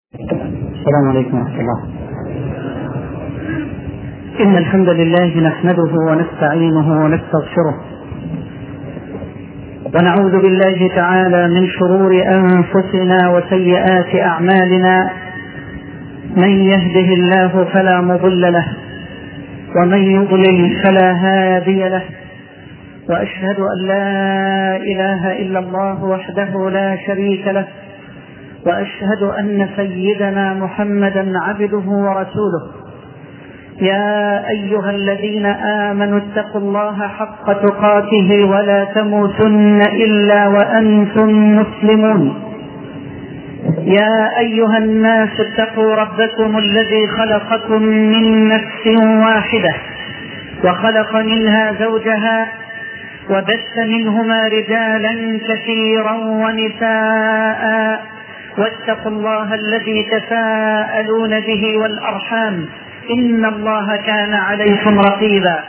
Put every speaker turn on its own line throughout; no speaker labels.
السلام عليكم ورحمة الله. إن الحمد لله نحمده ونستعينه ونستغفره، ونعوذ بالله تعالى من شرور أنفسنا وسيئات أعمالنا. من يهده الله فلا مضل له، ومن يضلل فلا هادي له، وأشهد أن لا إله إلا الله وحده لا شريك له، وأشهد أن سيدنا محمدا عبده ورسوله. يا أيها الذين آمنوا اتقوا الله حق تقاته ولا تموتن إلا وأنتم مسلمون. يا أيها الناس اتقوا ربكم الذي خلقكم من نفس واحدة، وخلق منها زوجها، وبث منهما رجالا كثيرا ونساء، واتقوا الله الذي تساءلون به والأرحام، إن الله كان عليكم رقيبا.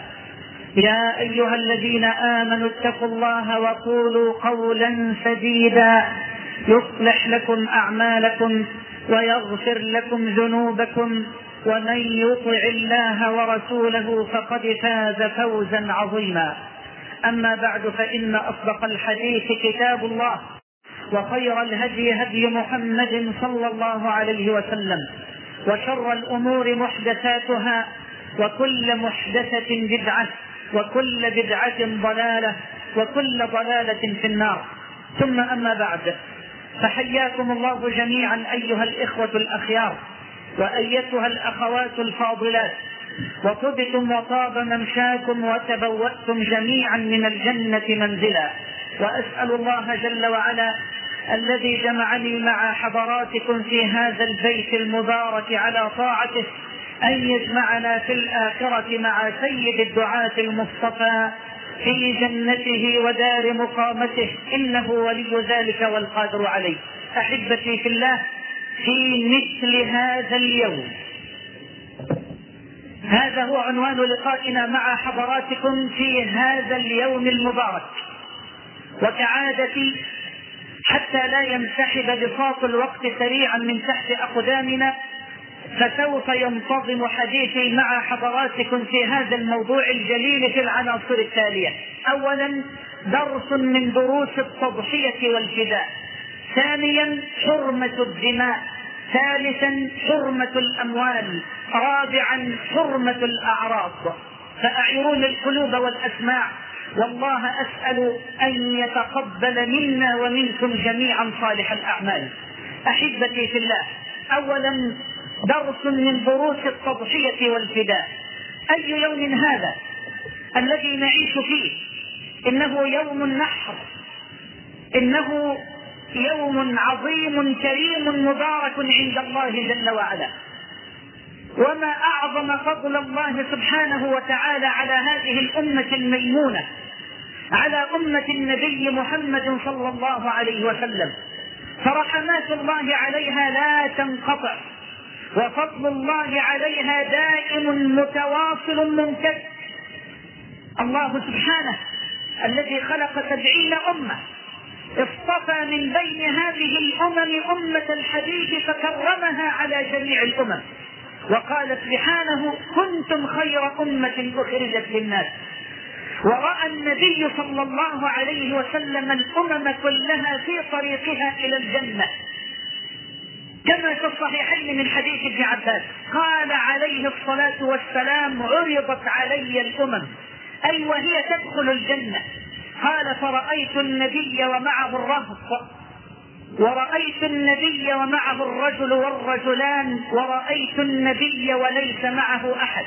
يا أيها الذين آمنوا اتقوا الله وقولوا قولا سديدا يصلح لكم أعمالكم ويغفر لكم ذنوبكم، ومن يطع الله ورسوله فقد فاز فوزا عظيما. أما بعد، فإن أصدق الحديث كتاب الله، وخير الهدي هدي محمد صلى الله عليه وسلم، وشر الأمور محدثاتها، وكل محدثة بدعة، وكل بدعة ضلالة، وكل ضلالة في النار. ثم أما بعد، فحياكم الله جميعا أيها الإخوة الأخيار، وأيتها الأخوات الفاضلات، وطبتم وطاب ممشاكم وتبوأتم جميعا من الجنة منزلا. وأسأل الله جل وعلا الذي جمعني مع حضراتكم في هذا البيت المبارك على طاعته أن يجمعنا في الآخرة مع سيد الدعاة المصطفى في جنته ودار مقامته، إنه ولي ذلك والقادر عليه. أحبتي في الله، في مثل هذا اليوم، هذا هو عنوان لقائنا مع حضراتكم في هذا اليوم المبارك. وكعادتي، حتى لا ينسحب بساط الوقت سريعا من تحت أقدامنا، فسوف ينتظم حديثي مع حضراتكم في هذا الموضوع الجليل في العناصر التالية. أولا، درس من دروس التضحية والفداء. ثانيا، حرمة الدماء. ثالثا، حرمة الأموال. رابعا، حرمة الأعراض. فأعيروني القلوب والأسماع، والله أسأل أن يتقبل منا ومنكم جميعا صالح الأعمال. أحبتي في الله، أولا درس من دروس التضحية والفداء. أي يوم هذا الذي نعيش فيه؟ إنه يوم النحر، إنه يوم عظيم كريم مبارك عند الله جل وعلا. وما أعظم فضل الله سبحانه وتعالى على هذه الأمة الميمونة، على أمة النبي محمد صلى الله عليه وسلم، فرحمات الله عليها لا تنقطع، وفضل الله عليها دائم متواصل ممتد. الله سبحانه الذي خلق 70 أمة اصطفى من بين هذه الأمم أمة الحديث فكرمها على جميع الأمم، وقال سبحانه: كنتم خير أمة أخرجت للناس. ورأى النبي صلى الله عليه وسلم الأمم كلها في طريقها إلى الجنة، كما في الصحيحين من حديث ابن عباس قال عليه الصلاة والسلام: عرضت علي الأمم، أي وهي تدخل الجنة. قال: فرأيت النبي ومعه الرهط، ورأيت النبي ومعه الرجل والرجلان، ورأيت النبي وليس معه أحد.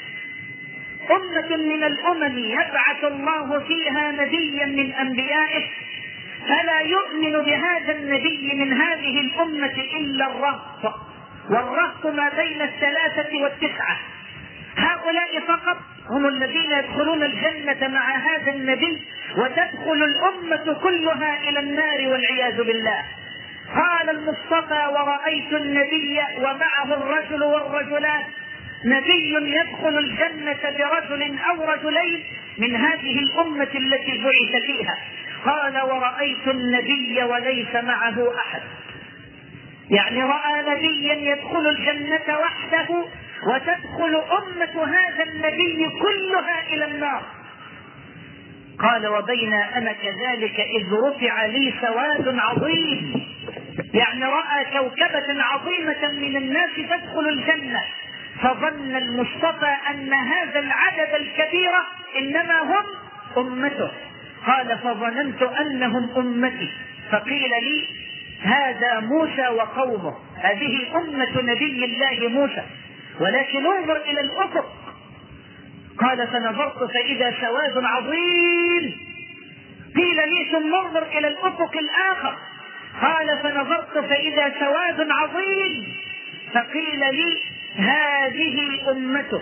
أمة من الأمم يبعث الله فيها نبيا من أنبيائه، فلا يؤمن بهذا النبي من هذه الأمة إلا الرهط، والرهط ما بين 3 و9. هؤلاء فقط هم الذين يدخلون الجنة مع هذا النبي، وتدخل الأمة كلها إلى النار والعياذ بالله. قال المصطفى: ورأيت النبي ومعه الرجل والرجلان. نبي يدخل الجنة برجل أو رجلين من هذه الأمة التي بعث فيها. قال: ورأيت النبي وليس معه أحد. يعني رأى نبيا يدخل الجنة وحده وتدخل أمة هذا النبي كلها إلى النار. قال وبين أنا كذلك إذ رفع لي سواد عظيم، يعني رأى كوكبة عظيمة من الناس تدخل الجنة، فظن المصطفى أن هذا العدد الكبير إنما هم أمته. قال فظننت أنهم أمتي، فقيل لي هذا موسى وقومه، هذه أمة نبي الله موسى، ولكن انظر إلى الأفق. قال فنظرت فإذا سواد عظيم. قيل لي ثم انظر إلى الأفق الآخر. قال فنظرت فإذا سواد عظيم، فقيل لي هذه أمتك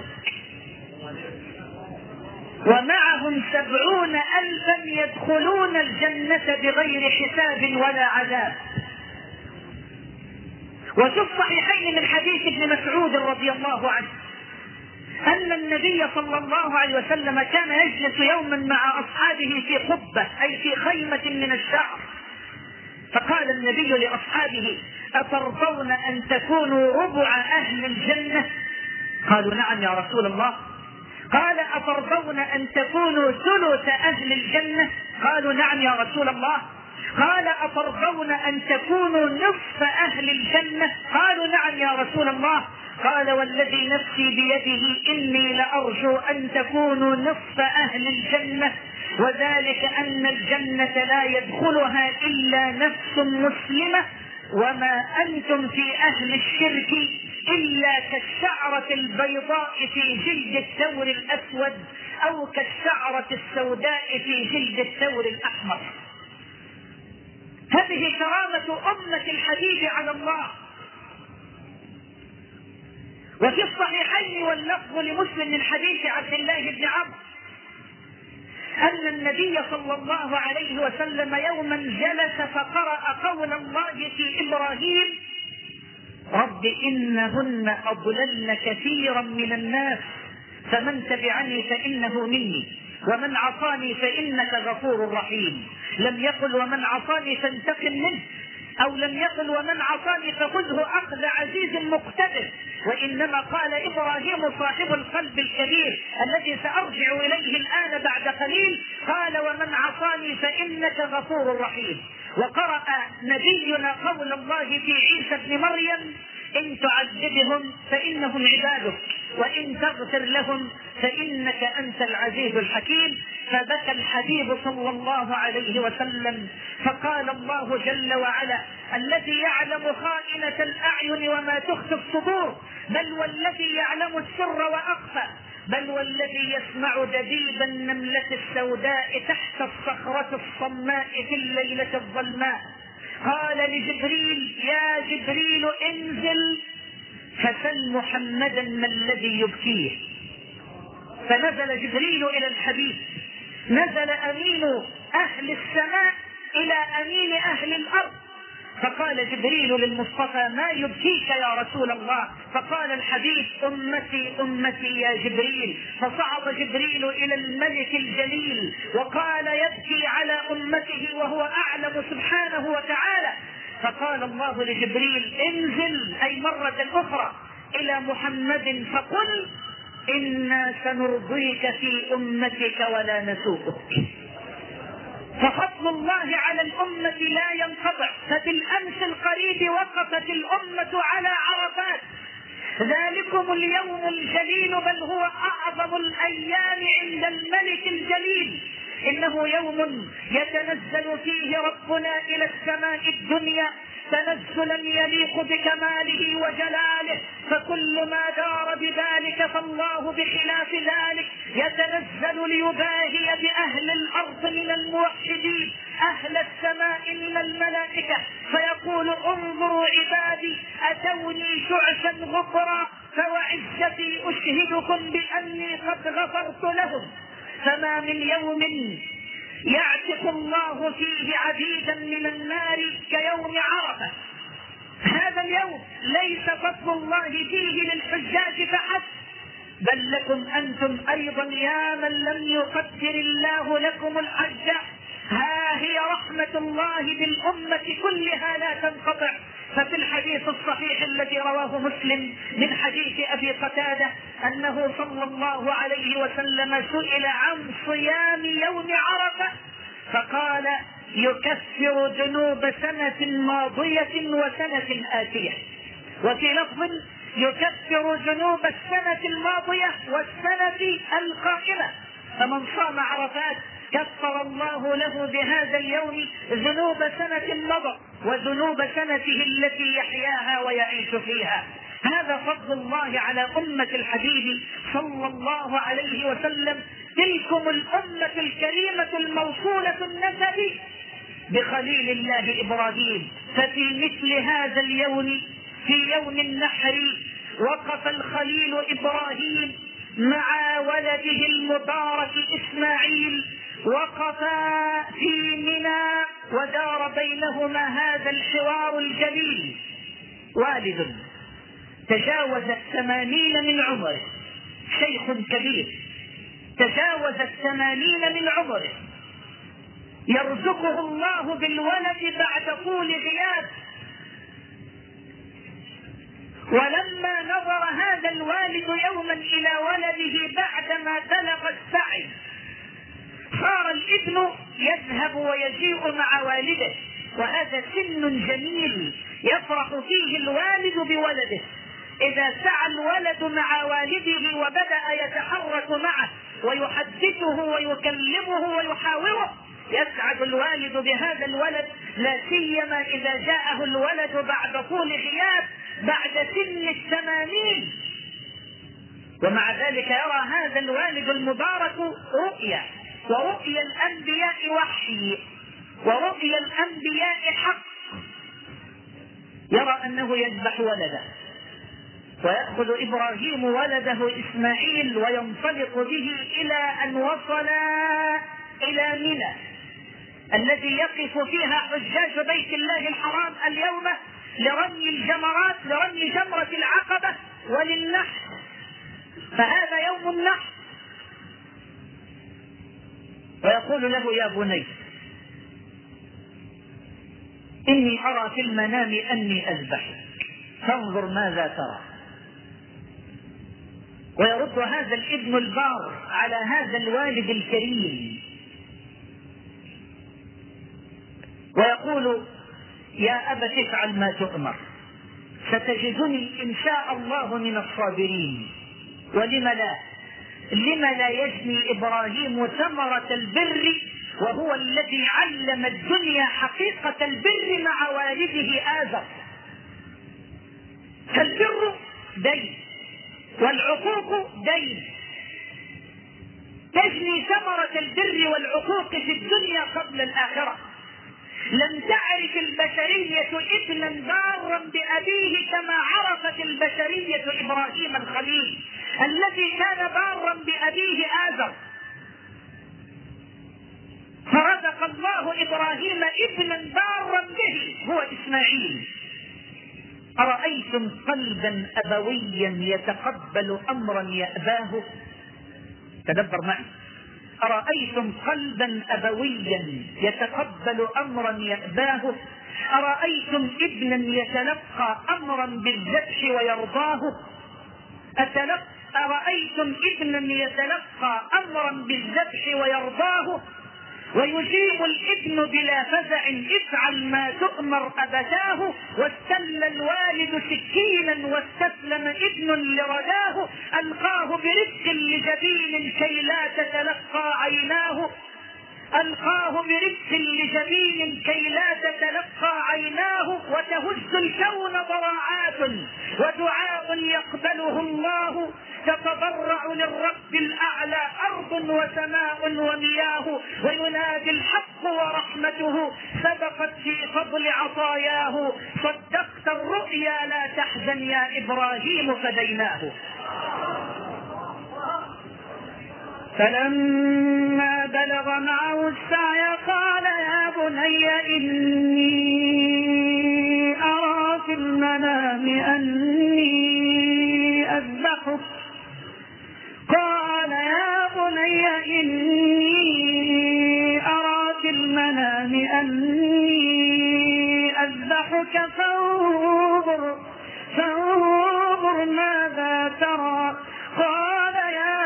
ومعهم 70,000 يدخلون الجنة بغير حساب ولا عذاب. وفي الصحيحين من حديث ابن مسعود رضي الله عنه أن النبي صلى الله عليه وسلم كان يجلس يوما مع أصحابه في قبة، أي في خيمة من الشعر، فقال النبي لأصحابه أترضون أن تكونوا ربع أهل الجنة؟ قالوا نعم يا رسول الله. قال أترضون أن تكونوا ثلث أهل الجنة؟ قالوا نعم يا رسول الله. قال أترضون أن تكونوا نصف أهل الجنة؟ قالوا نعم يا رسول الله. قال والذي نفسي بيده إني لأرجو أن تكونوا نصف أهل الجنة، وذلك أن الجنة لا يدخلها إلا نفس مسلمة، وما أنتم في أهل الشرك إلا كالشعرة البيضاء في جلد الثور الأسود، أو كالشعرة السوداء في جلد الثور الأحمر. هذه كرامة أمة الحبيب على الله. وفي الصحيحين واللفظ لمسلم من حديث عبد الله بن عمرو أن النبي صلى الله عليه وسلم يوما جلس فقرأ قول الله في إبراهيم رب إنهن أضللن كثيرا من الناس فمن تبعني فإنه مني ومن عصاني فإنك غفور رحيم. لم يقل ومن عصاني فانتقم منه، أو لم يقل ومن عصاني فخذه أخذ عزيز مقتدر، وإنما قال إبراهيم صاحب القلب الكبير الذي سأرجع إليه الآن بعد قليل، قال ومن عصاني فإنك غفور رحيم. وقرأ نبينا قول الله في عيسى بن مريم إن تعذبهم فإنهم عبادك وإن تغفر لهم فإنك أنت العزيز الحكيم. فبكى الحبيب صلى الله عليه وسلم، فقال الله جل وعلا الذي يعلم خائنة الأعين وما تخفي الصدور، بل والذي يعلم السر وأخفى، بل والذي يسمع دبيب النملة السوداء تحت الصخرة الصماء في الليلة الظلماء. قال لجبريل يا جبريل انزل فسل محمدا ما الذي يبكيه. فنزل جبريل إلى الحبيب، نزل أمين أهل السماء إلى أمين أهل الأرض، فقال جبريل للمصطفى ما يبكيك يا رسول الله؟ فقال الحبيب أمتي أمتي يا جبريل. فصعد جبريل إلى الملك الجليل وقال يبكي على أمته وهو أعلم سبحانه وتعالى. فقال الله لجبريل انزل أي مرة أخرى إلى محمد فقل إنا سنرضيك في أمتك ولا نسوءك. ففضل الله على الأمة لا ينقطع. فبالأمس القريب وقفت الأمة على عرفات، ذلكم اليوم الجليل بل هو أعظم الأيام عند الملك الجليل. إنه يوم يتنزل فيه ربنا إلى السماء الدنيا تنزلا يليق بكماله وجلاله، فكل ما دار بذلك فالله بخلاف ذلك يتنزل ليباهي بأهل الأرض من الموحدين أهل السماء من الملائكة، فيقول انظروا عبادي أتوني شعثا غفرا فوعزتي أشهدكم بأني قد غفرت لهم. فما من يوم يعتق الله فيه عبيدا من النار كيوم عرفة. هذا اليوم ليس فضل الله فيه للحجاج فحسب، بل لكم أنتم أيضا يا من لم يقدر الله لكم الحج. ها هي رحمة الله بالأمة كلها لا تنقطع. ففي الحديث الصحيح الذي رواه مسلم من حديث أبي قتادة أنه صلى الله عليه وسلم سئل عن صيام يوم عرفة فقال يكفر ذنوب سنة ماضية وسنة آتية، وفي لفظ يكفر ذنوب السنة الماضية والسنة القائمة. فمن صام عرفات كفر الله له بهذا اليوم ذنوب سنة مضت وذنوب سنته التي يحياها ويعيش فيها. هذا فضل الله على أمة الحبيب صلى الله عليه وسلم. تلكم الأمة الكريمة الموصولة النسب بخليل الله إبراهيم. ففي مثل هذا اليوم في يوم النحر وقف الخليل إبراهيم مع ولده المبارك إسماعيل، وقفا في منى ودار بينهما هذا الحوار الجليل. والد تجاوز 80 من عمره، شيخ كبير تجاوز 80 من عمره، يرزقه الله بالولد بعد طول غياب. ولما نظر هذا الوالد يوما إلى ولده بعدما بلغ السعي صار الابن يذهب ويجيء مع والده، وهذا سن جميل يفرح فيه الوالد بولده. إذا سعى الولد مع والده وبدأ يتحرك معه ويحدثه ويكلمه ويحاوره يسعد الوالد بهذا الولد، لا سيما إذا جاءه الولد بعد طول غياب بعد سن 80. ومع ذلك يرى هذا الوالد المبارك رؤيا، ورؤيا الأنبياء وحي، ورؤيا الأنبياء حق. يرى أنه يذبح ولده، ويأخذ إبراهيم ولده إسماعيل وينطلق به إلى أن وصل إلى منى الذي يقف فيها حجاج بيت الله الحرام اليوم لرمي الجمرات، لرمي جمرة العقبة وللنحر. فهذا يوم النحر. ويقول له يا بني إني أرى في المنام أني أذبحك فانظر ماذا ترى. ويرد هذا الابن البار على هذا الوالد الكريم ويقول يا أبت افعل ما تؤمر ستجدني إن شاء الله من الصابرين. لم لا يجني إبراهيم ثمرة البر وهو الذي علم الدنيا حقيقة البر مع والده آزر. فالبر دين والعقوق دين. تجني ثمرة البر والعقوق في الدنيا قبل الآخرة. لم تعرف البشرية ابنا بارا بأبيه كما عرفت البشرية إبراهيم الخليل الذي كان بارا بأبيه آزر. فرزق الله إبراهيم ابنا بارا به هو إسماعيل. أرأيتم قلبا أبويا يتقبل أمرا يأباه؟ تدبر معي. أرأيتم قلبا أبويا يتقبل أمرا يأباه؟ أرأيتم ابنا يتلقى أمرا بالذبح ويرضاه؟ أرأيتم ابنا يتلقى أمرا بالذبح ويرضاه؟ ويجيب الابن بلا فزع افعل ما تؤمر أبتاه. واستل الوالد سكينا واستسلم ابن لرداه. ألقاه برفق لجبين كي لا تتلقى عيناه. ألقاه برفق لجبين كي لا تتلقى عيناه. وتهز الكون ضراعات ودعاء يقبله الله. تتضرع للرب الأعلى أرض وسماء ومياه. وينادي الحق ورحمته سبقت في فضل عطاياه. صدقت الرؤيا لا تحزن يا إبراهيم فديناه. فلما بلغ معه السعي قال يا بني إني أرى في المنام أني أذبحك. قال يا بني إني أرى في المنام أني أذبحك فانظر ماذا ترى. قال يا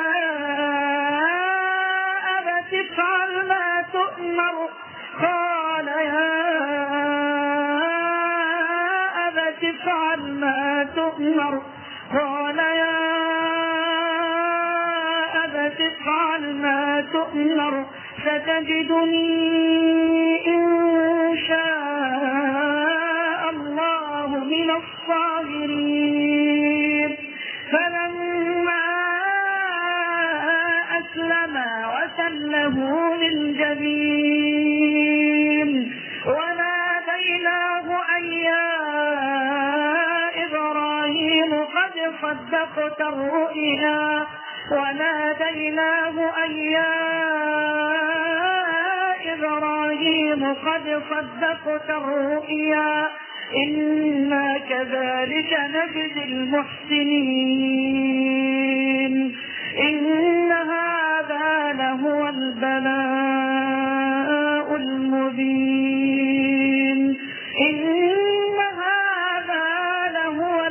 أبت افعل ما تؤمر. قال يا أبت افعل ما تؤمر. قال يا أبت افعل ما تؤمر ستجدني إن شاء الله من الصابرين. فلما أسلما وتله للجبين وناديناه أن يا إبراهيم قد صدقت الرؤيا. وناديناه أن يا إبراهيم قد صدقت الرؤيا إنا كذلك نجزي المحسنين. إن هذا لهو البلاء المبين. إن هذا لهو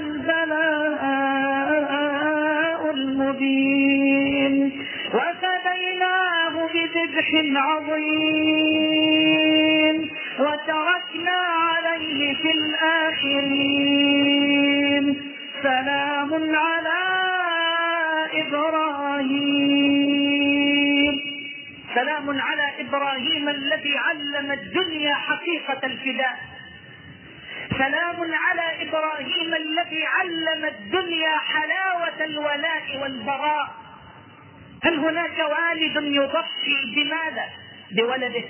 البلاء المبين. وفديناه بذبح عظيم وتركنا عليه في الآخرين. سلام على إبراهيم. سلام على إبراهيم الذي علم الدنيا حقيقة الفداء. سلام على إبراهيم الذي علم الدنيا حلاوة الولاء والبراء. هل هناك والد يضحي بماذا؟ بولده.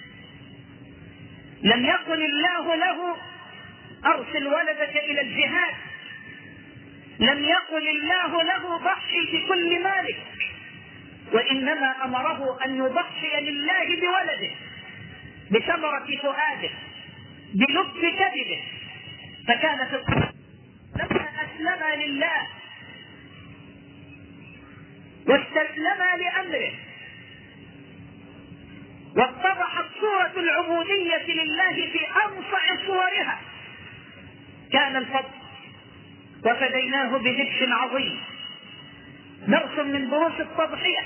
لم يقل الله له أرسل ولدك إلى الجهاد. لم يقل الله له ضحي بكل مالك، وإنما أمره أن يضحي لله بولده، بثمرة فؤاده، بلب كبده. فكان في لما أسلم لله واستسلم لأمره واتضحت صورة العبودية لله في أنصع صورها كان الفضل. وفديناه بذبح عظيم. درس من دروس التضحية: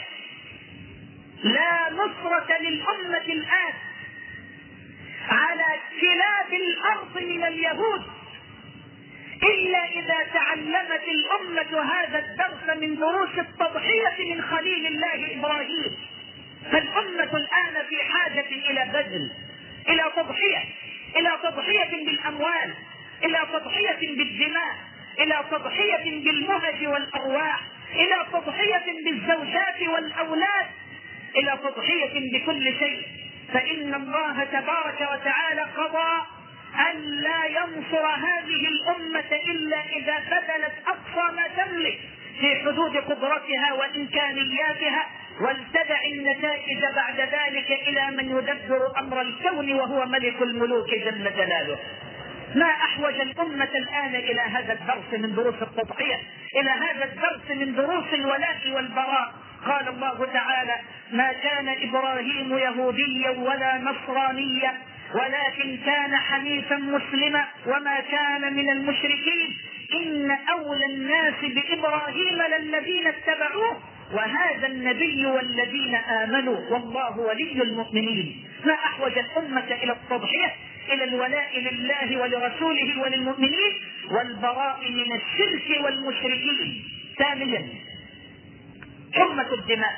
لا نصرة للأمة الآن على كلاب الأرض من اليهود إلا إذا تعلمت الأمة هذا الدرس من دروس التضحية من خليل الله إبراهيم. فالأمة الآن في حاجة إلى بذل، إلى تضحية، إلى تضحية بالأموال، إلى تضحية بالدماء، إلى تضحية بالمهج والأرواح، إلى تضحية بالزوجات والأولاد، إلى تضحية بكل شيء. فإن الله تبارك وتعالى قضى أن لا ينصر هذه الأمة إلا إذا بذلت أقصى ما تملك في حدود قدرتها وإمكانياتها، ولتدع النتائج بعد ذلك إلى من يدبر أمر الكون وهو ملك الملوك جل جلاله. ما أحوج الأمة الآن إلى هذا الدرس من دروس التضحية، إلى هذا الدرس من دروس الولاء والبراء. قال الله تعالى: ما كان إبراهيم يهوديا ولا نصرانيا ولكن كان حنيفا مسلما وما كان من المشركين إن أولى الناس بإبراهيم للذين اتبعوه وهذا النبي والذين آمنوا والله ولي المؤمنين. ما أحوج الأمة إلى التضحية، إلى الولاء لله ولرسوله وللمؤمنين والبراء من الشرك والمشركين. ثانيا، حرمة الدماء.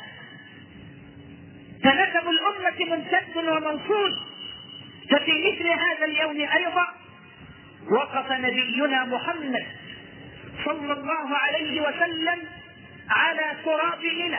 فنسب الأمة ممتد وموصول. ففي مثل هذا اليوم أيضا وقف نبينا محمد صلى الله عليه وسلم على تراب منى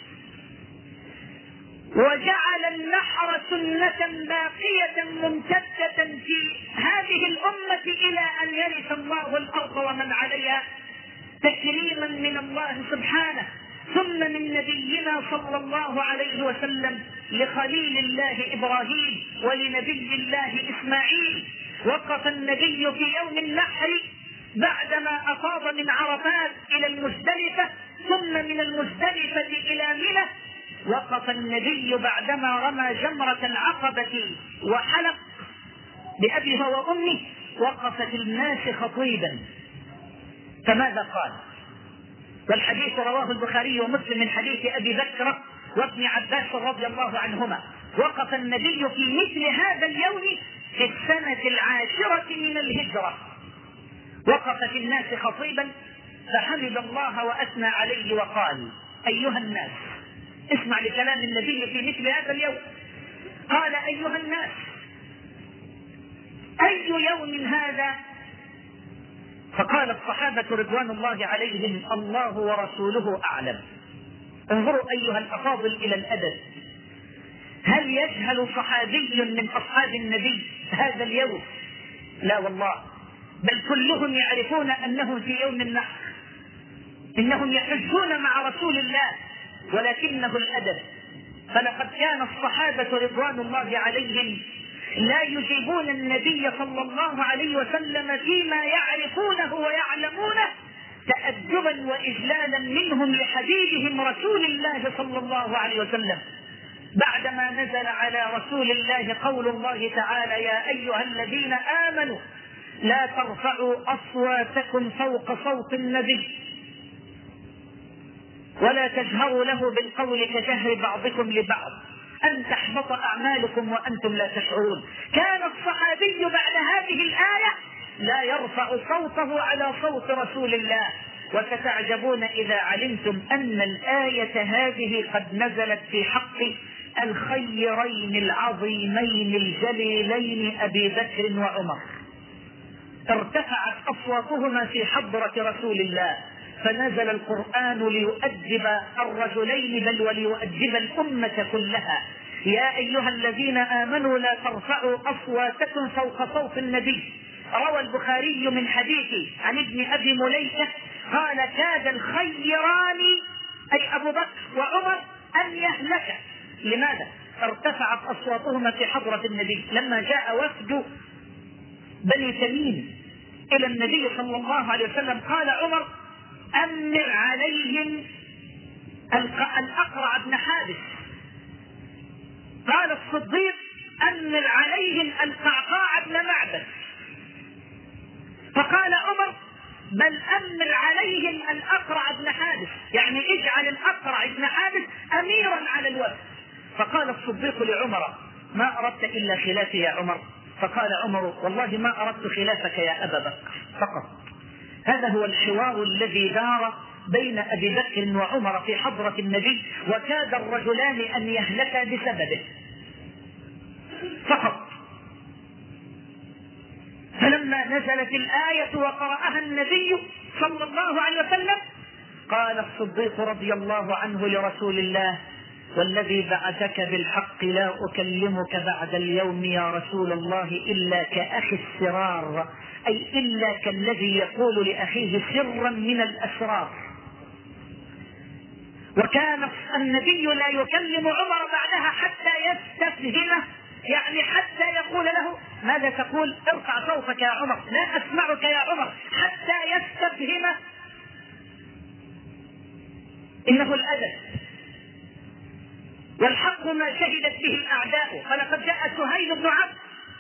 وجعل النحر سنة باقية ممتدة في هذه الأمة إلى أن يرث الله الأرض ومن عليها، تكريما من الله سبحانه ثم من نبينا صلى الله عليه وسلم لخليل الله إبراهيم ولنبي الله إسماعيل. وقف النبي في يوم النحر بعدما أفاض من عرفات إلى المزدلفة ثم من المزدلفة إلى منى. وقف النبي بعدما رمى جمرة العقبة وحلق بأبي وأمي وقف في الناس خطيبا. فماذا قال؟ والحديث رواه البخاري ومسلم من حديث أبي بكر وابن عباس رضي الله عنهما. وقف النبي في مثل هذا اليوم في السنة 10 من الهجرة، وقف في الناس خطيبا فحمد الله وأثنى عليه وقال: أيها الناس، اسمع لكلام النبي في مثل هذا اليوم. قال: أيها الناس، أي يوم هذا؟ فقال الصحابة رضوان الله عليهم: الله ورسوله أعلم. انظروا أيها الأفاضل إلى الأدب. هل يجهل صحابي من أصحاب النبي هذا اليوم؟ لا والله، بل كلهم يعرفون أنهم في يوم النحر، إنهم يحجون مع رسول الله، ولكنه الأدب. فلقد كان الصحابة رضوان الله عليهم لا يجيبون النبي صلى الله عليه وسلم فيما يعرفونه ويعلمونه تأدبا وإجلالا منهم لحبيبهم رسول الله صلى الله عليه وسلم. بعدما نزل على رسول الله قول الله تعالى: يا أيها الذين آمنوا لا ترفعوا أصواتكم فوق صوت النبي ولا تجهروا له بالقول كجهر بعضكم لبعض أن تحبط أعمالكم وأنتم لا تشعرون. كان الصحابي بعد هذه الآية لا يرفع صوته على صوت رسول الله. وستعجبون إذا علمتم أن الآية هذه قد نزلت في حق الخيرين العظيمين الجليلين أبي بكر وعمر. ارتفعت أصواتهما في حضرة رسول الله، فنزل القرآن ليؤدب الرجلين بل وليؤدب الأمة كلها. يا أيها الذين آمنوا لا ترفعوا أصواتكم فوق صوت النبي. روى البخاري من حديث عن ابن أبي مليكة قال: كاد الخيران أي أبو بكر وعمر أن يهلك. لماذا؟ ارتفعت أصواتهما في حضرة النبي. لما جاء وفد بني تميم إلى النبي صلى الله عليه وسلم قال عمر: أمر عليهم الأقرع بن حابس. قال الصديق: أمر عليهم القعقاع بن معبد. فقال عمر: بل أمر عليهم الأقرع بن حابس، يعني اجعل الأقرع بن حابس أميرا على الوفد. فقال الصديق لعمر: ما أردت إلا خلافي يا عمر؟ فقال عمر: والله ما أردت خلافك يا أبا بكر فقط. هذا هو الحوار الذي دار بين أبي بكر وعمر في حضرة النبي، وكاد الرجلان أن يهلكا بسببه فقط. فلما نزلت الآية وقرأها النبي صلى الله عليه وسلم قال الصديق رضي الله عنه لرسول الله: والذي بعثك بالحق لا أكلمك بعد اليوم يا رسول الله إلا كأخي السرار، أي إلا كالذي يقول لأخيه سرا من الأسرار. وكان النبي لا يكلم عمر بعدها حتى يستفهمه، يعني حتى يقول له: ماذا تقول؟ ارفع صوتك يا عمر، لا أسمعك يا عمر، حتى يستفهمه. إنه الأدب، والحق ما شهدت به الأعداء. فلقد جاء سهيل بن عمرو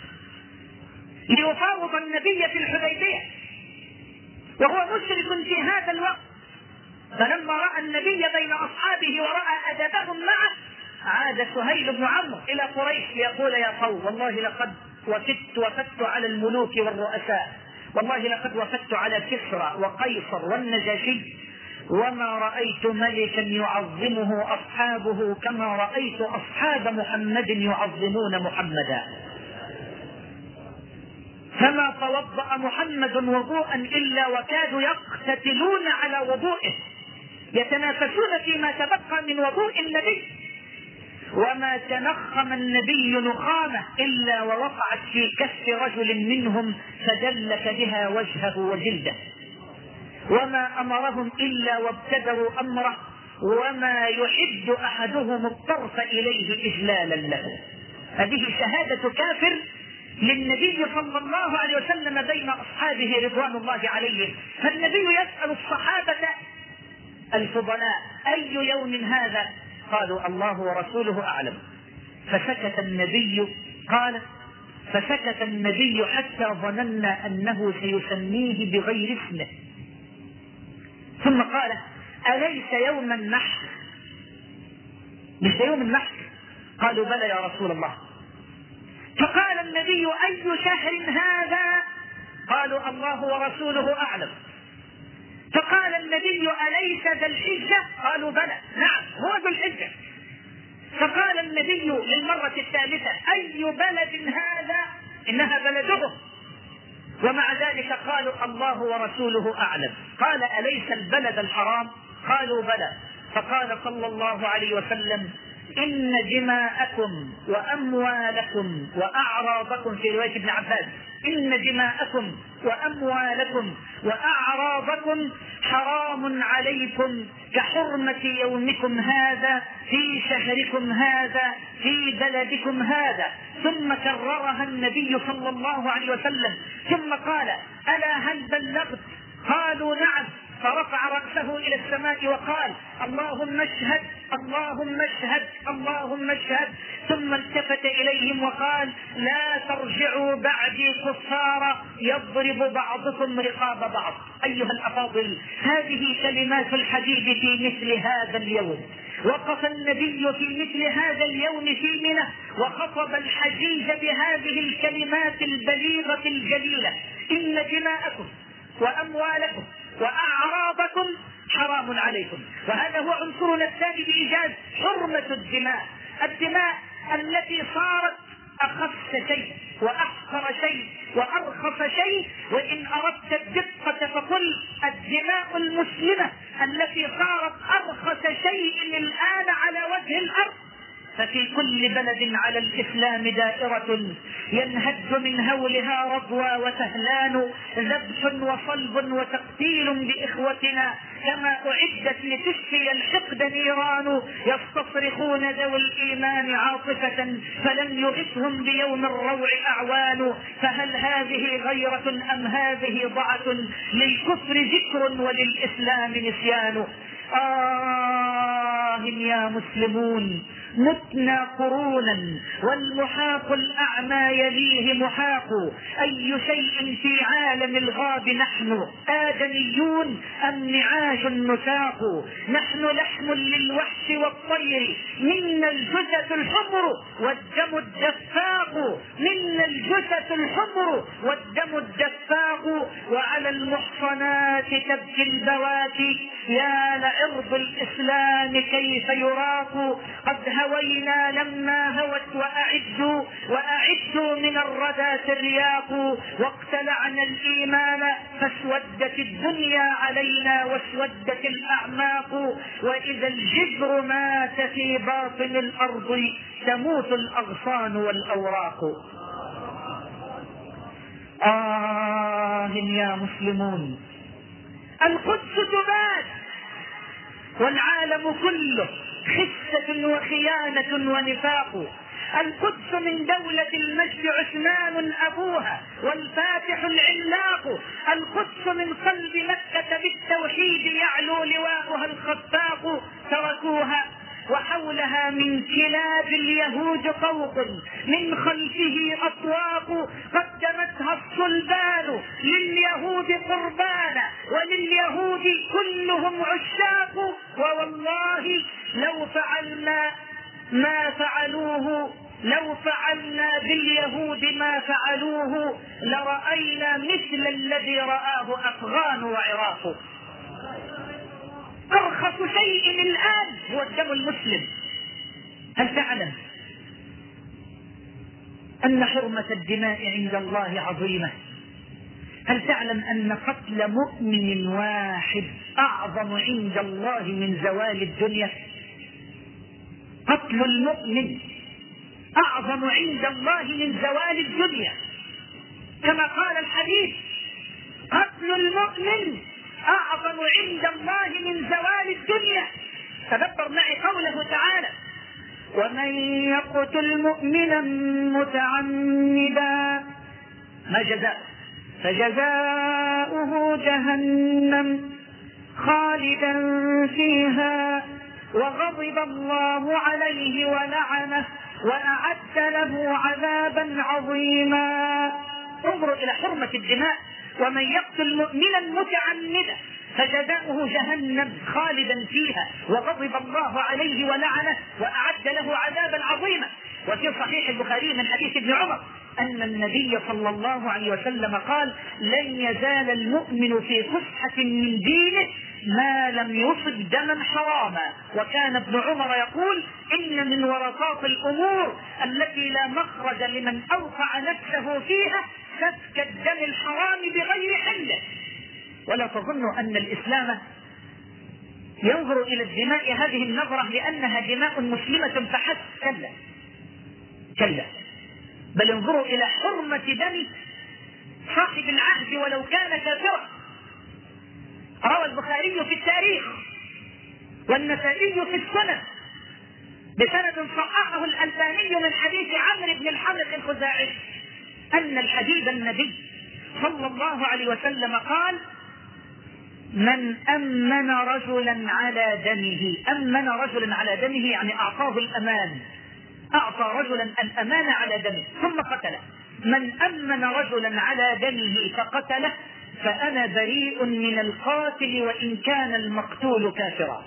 ليفاوض النبي في الحديبية وهو مشرك في هذا الوقت، فلما رأى النبي بين أصحابه ورأى أدبهم معه عاد سهيل بن عمرو إلى قريش ليقول: يا قوم، والله لقد وفدت على الملوك والرؤساء، والله لقد وفدت على كسرى وقيصر والنجاشي، وما رأيت ملكا يعظمه أصحابه كما رأيت أصحاب محمد يعظمون محمدا. فما توضأ محمد وضوءا إلا وكادوا يقتتلون على وضوئه، يتنافسون فيما تبقى من وضوء النبي. وما تنخم النبي نخامة إلا ووقعت في كف رجل منهم فدلك بها وجهه وجلده، وما أمرهم إلا وابتدروا أمره، وما يحد أحدهم الطرف إليه إجلالا له. هذه شهادة كافر للنبي صلى الله عليه وسلم بين أصحابه رضوان الله عليهم. فالنبي يسأل الصحابة الفضلاء: أي يوم هذا؟ قالوا: الله ورسوله أعلم. فسكت النبي. قال: فسكت النبي حتى ظننا أنه سيسميه بغير اسمه، ثم قال: أليس يوم النحر؟ مش يوم النحر؟ قالوا: بلى يا رسول الله. فقال النبي: أي شهر هذا؟ قالوا: الله ورسوله أعلم. فقال النبي: أليس ذا الحجة؟ قالوا: بلى، نعم هو ذو الحجة. فقال النبي للمرة الثالثة: أي بلد هذا؟ إنها بلده. ومع ذلك قالوا: الله ورسوله أعلم. قال: أليس البلد الحرام؟ قالوا: بلى. فقال صلى الله عليه وسلم: إن دماءكم وأموالكم وأعراضكم، في رواية ابن عباس: إن دماءكم وأموالكم وأعراضكم حرام عليكم كحرمة يومكم هذا في شهركم هذا في بلدكم هذا. ثم كررها النبي صلى الله عليه وسلم، ثم قال: ألا هل بلغت؟ قالوا: نعم. فرفع رأسه إلى السماء وقال: اللهم اشهد، اللهم اشهد، اللهم اشهد. ثم التفت إليهم وقال: لا ترجعوا بعدي كفارا يضرب بعضكم رقاب بعض. أيها الأفاضل، هذه كلمات الحبيب في مثل هذا اليوم. وقف النبي في مثل هذا اليوم في منى وخطب الحجيج بهذه الكلمات البليغة الجليلة: إن دماءكم وأموالكم وأعراضكم حرام عليكم. وهذا هو عنصرنا الثاني بإيجاد حرمة الدماء. الدماء التي صارت أخف شيء وأحقر شيء وأرخص شيء، وإن أردت الدقة فقل الدماء المسلمة التي صارت أرخص شيء الآن على وجه الأرض. ففي كل بلد على الإسلام دائرة ينهد من هولها رضوى وسهلان، ذبح وصلب وتقتيل بإخوتنا كما أعدت لتشفي الحقد نيران. يستصرخون ذوي الإيمان عاطفة فلم يغثهم بيوم الروع أعوان. فهل هذه غيرة أم هذه ضعة؟ للكفر ذكر وللإسلام نسيان. يا مسلمون، متنا قرونا والمحاق الأعمى يليه محاق. أي شيء في عالم الغاب نحن؟ آدميون أم نعاج نساق؟ نحن لحم للوحش والطير، منا الجثث الحمر والدم الدفاق، منا الجثث الحمر والدم الدفاق. وعلى المحصنات تبكي البواتي، يا لعرض الإسلام كيف يراق. قد هوينا لما هوت وأعدوا من الردى ترياق. واقتلعنا الإيمان فاسودت الدنيا علينا واسودت الأعماق. وإذا الجذر مات في باطن الأرض تموت الأغصان والأوراق. يا مسلمون، القدس تباد والعالم كله خسة وخيانة ونفاق. القدس من دولة المجد عثمان أبوها والفاتح العلاق. القدس من قلب مكة بالتوحيد يعلو لواءها الخفاق. تركوها وحولها من كلاب اليهود قوق، من خلفه أطواق. قدمتها الصلبان لليهود قربانا، ولليهود كلهم عشاق. ووالله لو فعلنا باليهود ما فعلوه لرأينا مثل الذي رآه أفغان وعراق. أرخص شيء الآن هو الدم المسلم. هل تعلم أن حرمة الدماء عند الله عظيمة؟ هل تعلم أن قتل مؤمن واحد أعظم عند الله من زوال الدنيا؟ قتل المؤمن أعظم عند الله من زوال الدنيا، كما قال الحديث: قتل المؤمن أعظم عند الله من زوال الدنيا. تدبر معي قوله تعالى: ومن يقتل مؤمنا متعمدا ما جزاؤه؟ فجزاؤه جهنم خالدا فيها وغضب الله عليه ولعنه وأعد له عذابا عظيما. انظروا إلى حرمة الدماء. ومن يقتل مؤمنا متعمدا فجزاؤه جهنم خالدا فيها وغضب الله عليه ولعنه وأعد له عذابا عظيما. وفي صحيح البخاري من حديث ابن عمر أن النبي صلى الله عليه وسلم قال: لن يزال المؤمن في فسحة من دينه ما لم يصب دما حراما. وكان ابن عمر يقول: إن من ورطات الأمور التي لا مخرج لمن أوقع نفسه فيها سفك الدم الحرام بغير حله. ولا تظنوا أن الإسلام ينظر إلى الدماء هذه النظرة لأنها دماء مسلمة فحسب، كلا كلا، بل انظروا إلى حرمة دم صاحب العهد ولو كان كافرا. روى البخاري في التاريخ والنسائي في السنن بسند صححه الألباني من حديث عمرو بن الحارث الخزاعي أن الحبيب النبي صلى الله عليه وسلم قال: من أمن رجلا على دمه، أمن رجلا على دمه يعني أعطاه الأمان، أعطى رجلا الأمان على دمه ثم قتله. من أمن رجلا على دمه فقتله فأنا بريء من القاتل وإن كان المقتول كافرا.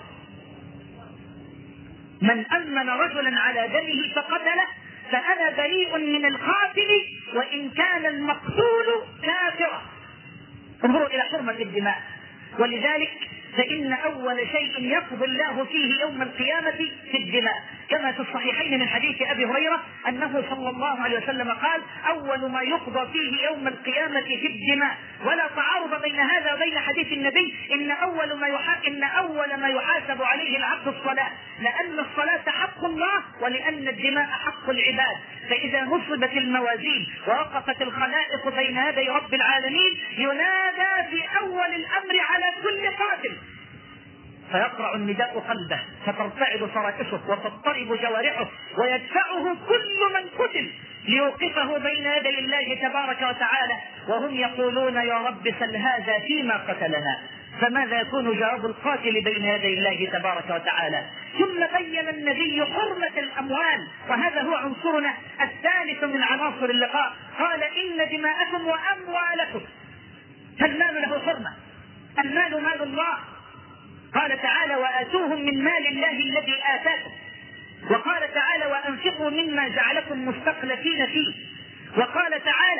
من أمن رجلا على دمه فقتله فأنا بريء من القاتل وإن كان المقتول كافرا. انظروا إلى حرمة الدماء. ولذلك فإن أول شيء يقضي الله فيه يوم القيامة في الدماء، كما في الصحيحين من حديث أبي هريرة أنه صلى الله عليه وسلم قال: أول ما يقضى فيه يوم القيامة في الدماء. ولا تعارض بين هذا وبين حديث النبي: إن أول ما يحاسب عليه العبد الصلاة، لأن الصلاة حق الله ولأن الدماء حق العباد. فإذا نصبت الموازين ووقفت الخلائق بين يدي رب العالمين ينادى في أول الأمر على كل قاتل، فيقرع النداء قلبه فترتعد فرائصه وتضطرب جوارحه ويدفعه كل من قتل ليوقفه بين يدي الله تبارك وتعالى وهم يقولون: يا رب سل هذا فيما قتلنا. فماذا يكون جواب القاتل بين يدي الله تبارك وتعالى؟ ثم بين النبي حرمة الأموال، وهذا هو عنصرنا الثالث من عناصر اللقاء. قال: إن دماءكم وأموالكم، فالمال له حرمة، المال مال الله. قال تعالى: وآتوهم من مال الله الذي آتاكم. وقال تعالى: وأنفقوا مما جعلكم مستخلفين فيه. وقال تعالى: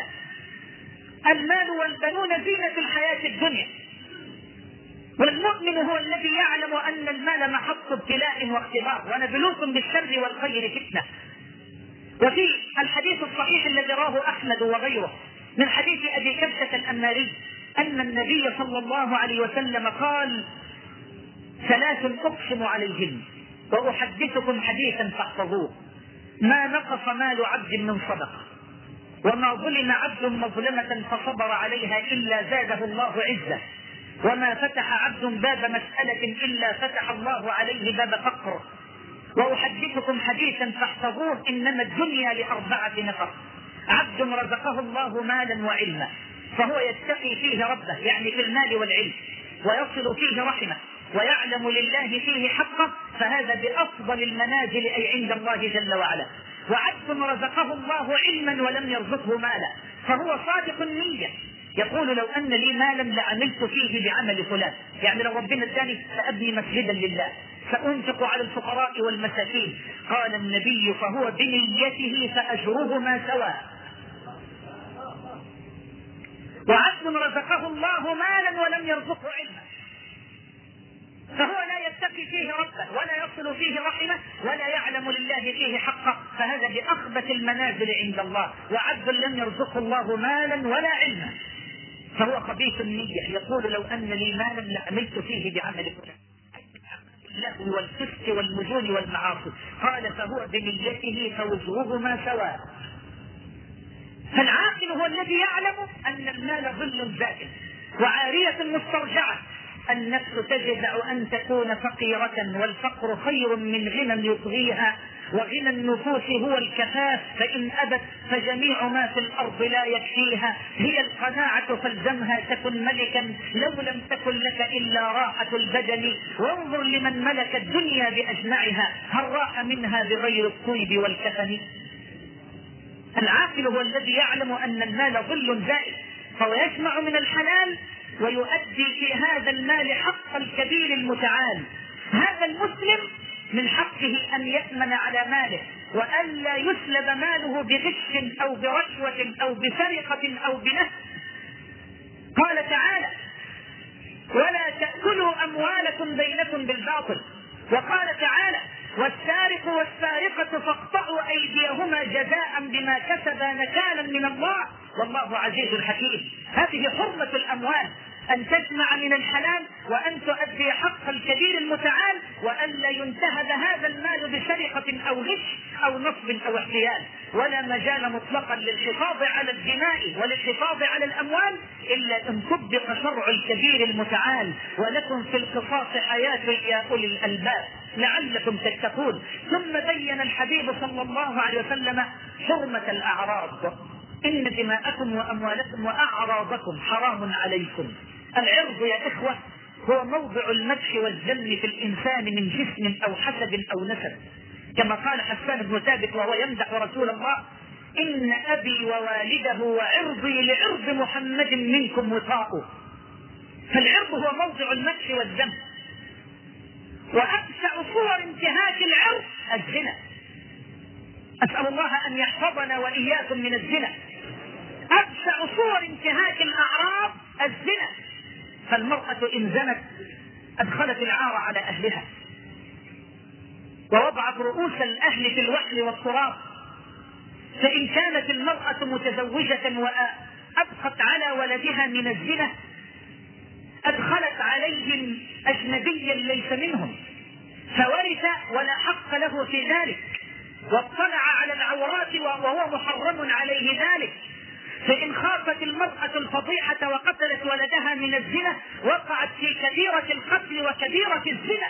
المال والبنون زينة الحياة الدنيا. والمؤمن هو الذي يعلم أن المال محط ابتلاء واختبار، ونبلوكم بالشر والخير فتنة. وفي الحديث الصحيح الذي رواه أحمد وغيره من حديث أبي كبشة الأنماري أن النبي صلى الله عليه وسلم قال: ثلاث أقسم عليهن وأحدثكم حديثا فاحفظوه: ما نقص مال عبد من صدقة، وما ظلم عبد مظلمة فصبر عليها إلا زاده الله عزة، وما فتح عبد باب مسألة إلا فتح الله عليه باب فقر. وأحدثكم حديثا فاحفظوه: إنما الدنيا لأربعة نفر: عبد رزقه الله مالا وعلما فهو يتقي فيه ربه، يعني في المال والعلم، ويصل فيه رحمه، ويعلم لله فيه حقه، فهذا بأفضل المنازل أي عند الله جل وعلا. وعبد رزقه الله علما ولم يرزقه مالا فهو صادق النية، يقول: لو أن لي مالا لعملت فيه بعمل فلان، يعني لو ربنا اداني سأبني مسجدا لله، سأنفق على الفقراء والمساكين. قال النبي: فهو بنيته فأجرهما سواء. وعبد رزقه الله مالا ولم يرزقه علما فهو لا يتقي فيه ربه ولا يصل فيه رحمه ولا يعلم لله فيه حقه، فهذا بأخبث المنازل عند الله. وعبد لم يرزقه الله مالا ولا علما فهو خبيث النية، يقول: لو أن لي مالا لعملت فيه بعمل فلان، اللهو والفسق والمجون والمعاصي. قال: فهو بنيته فوزرهما سواء. فالعاقل هو الذي يعلم أن المال ظل زائل وعارية مسترجعة. النفس تجزع أن تكون فقيرة، والفقر خير من غنى يطغيها. وغنى النفوس هو الكفاف، فإن أبت فجميع ما في الأرض لا يكفيها، هي القناعة فالزمها تكن ملكا، لو لم تكن لك إلا راحة البدن، وانظر لمن ملك الدنيا بأجمعها، هل راح منها بغير الطيب والكفن. العاقل هو الذي يعلم أن المال ظل زائد، فهو يجمع من الحلال ويؤدي في هذا المال حق الكبير المتعال. هذا المسلم من حقه أن يأمن على ماله، وألا يسلب ماله بغش أو برشوة أو بسرقة أو بنهب. قال تعالى: ولا تأكلوا أموالكم بينكم بالباطل. وقال تعالى: والسارق والسارقة فاقطعوا أيديهما جزاء بما كسبا نكالا من الله والله عزيز حكيم. هذه حرمة الأموال، أن تجمع من الحلال وأن تؤدي حق الكبير المتعال، وألا ينتهب هذا المال بسرقة أو غش أو نصب أو احتيال. ولا مجال مطلقا للحفاظ على الدماء وللحفاظ على الأموال إلا أن تطبق شرع الكبير المتعال. ولكم في القصاص حياة يا أولي الألباب لعلكم تتقون. ثم بين الحبيب صلى الله عليه وسلم حرمة الأعراض: إن دماءكم وأموالكم وأعراضكم حرام عليكم. العرض يا إخوة هو موضع المدح والذم في الإنسان من جسم أو حسب أو نسب، كما قال حسان بن ثابت وهو يمدح رسول الله: إن أبي ووالده وعرضي لعرض محمد منكم وطاء. فالعرض هو موضع المدح والذم. وأبشع صور انتهاك العرض الزنا. أسأل الله أن يحفظنا وإياكم من الزنا. أبشع صور انتهاك الأعراض الزنا. فالمرأة إن زنت أدخلت العار على أهلها، ووضعت رؤوس الأهل في الوحل والتراب. فإن كانت المرأة متزوجة وأبقت على ولدها من الزنا أدخلت عليهم أجنبيا ليس منهم، فورث ولا حق له في ذلك، واطلع على العورات وهو محرم عليه ذلك. فإن خافت المرأة الفضيحة وقتلت ولدها من الزنا وقعت في كبيرة القتل وكبيرة الزنا.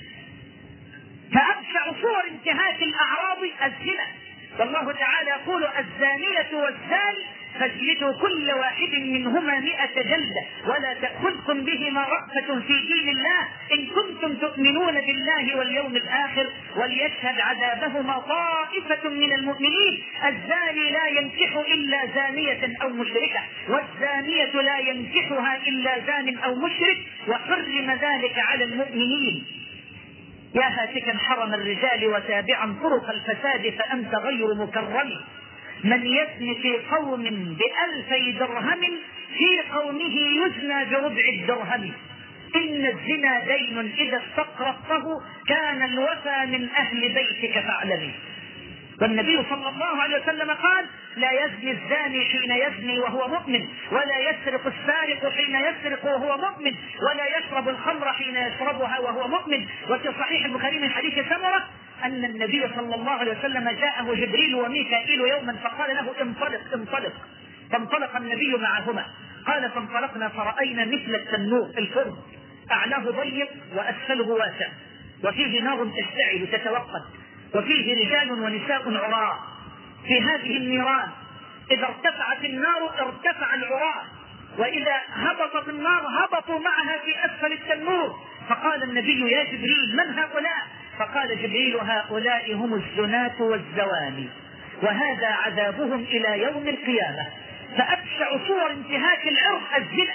فأبشع صور انتهاك الأعراض الزنا. والله تعالى يقول: الزانية والزاني فاجلدوا كل واحد منهما 100 جلدة ولا تأخذكم بهما رأفة في دين الله إن كنتم تؤمنون بالله واليوم الآخر وليشهد عذابهما طائفة من المؤمنين. الزاني لا ينكح إلا زانية أو مشركة، والزانية لا ينكحها إلا زان أو مشرك، وحرم ذلك على المؤمنين. يا هاتكا حرم الرجال وتابعا طرق الفساد فأنت غير مكرم. من يزن في قوم ب2000 درهم في قومه يزنى بربع الدرهم. إن الزنا دين إذا استقرضته كان الوفى من أهل بيتك فاعلمي. والنبي صلى الله عليه وسلم قال: لا يزني الزاني حين يزني وهو مؤمن، ولا يسرق السارق حين يسرق وهو مؤمن، ولا يشرب الخمر حين يشربها وهو مؤمن. وفي صحيح البخاري من حديث سمرة أن النبي صلى الله عليه وسلم جاءه جبريل وميكائيل يوما فقال له: انطلق انطلق. فانطلق النبي معهما. قال: فانطلقنا فرأينا مثل التنور الفرن، أعلاه ضيق وأسفله واسع، وفيه نار تشتعل تتوقد، وفيه رجال ونساء عراة. في هذه النيران إذا ارتفعت النار ارتفع العراة، وإذا هبطت النار هبطوا معها في أسفل التنور. فقال النبي: يا جبريل من هؤلاء؟ فقال جبريل: هؤلاء هم الزناة والزواني، وهذا عذابهم إلى يوم القيامة. فأبشع صور انتهاك العرض الزنا.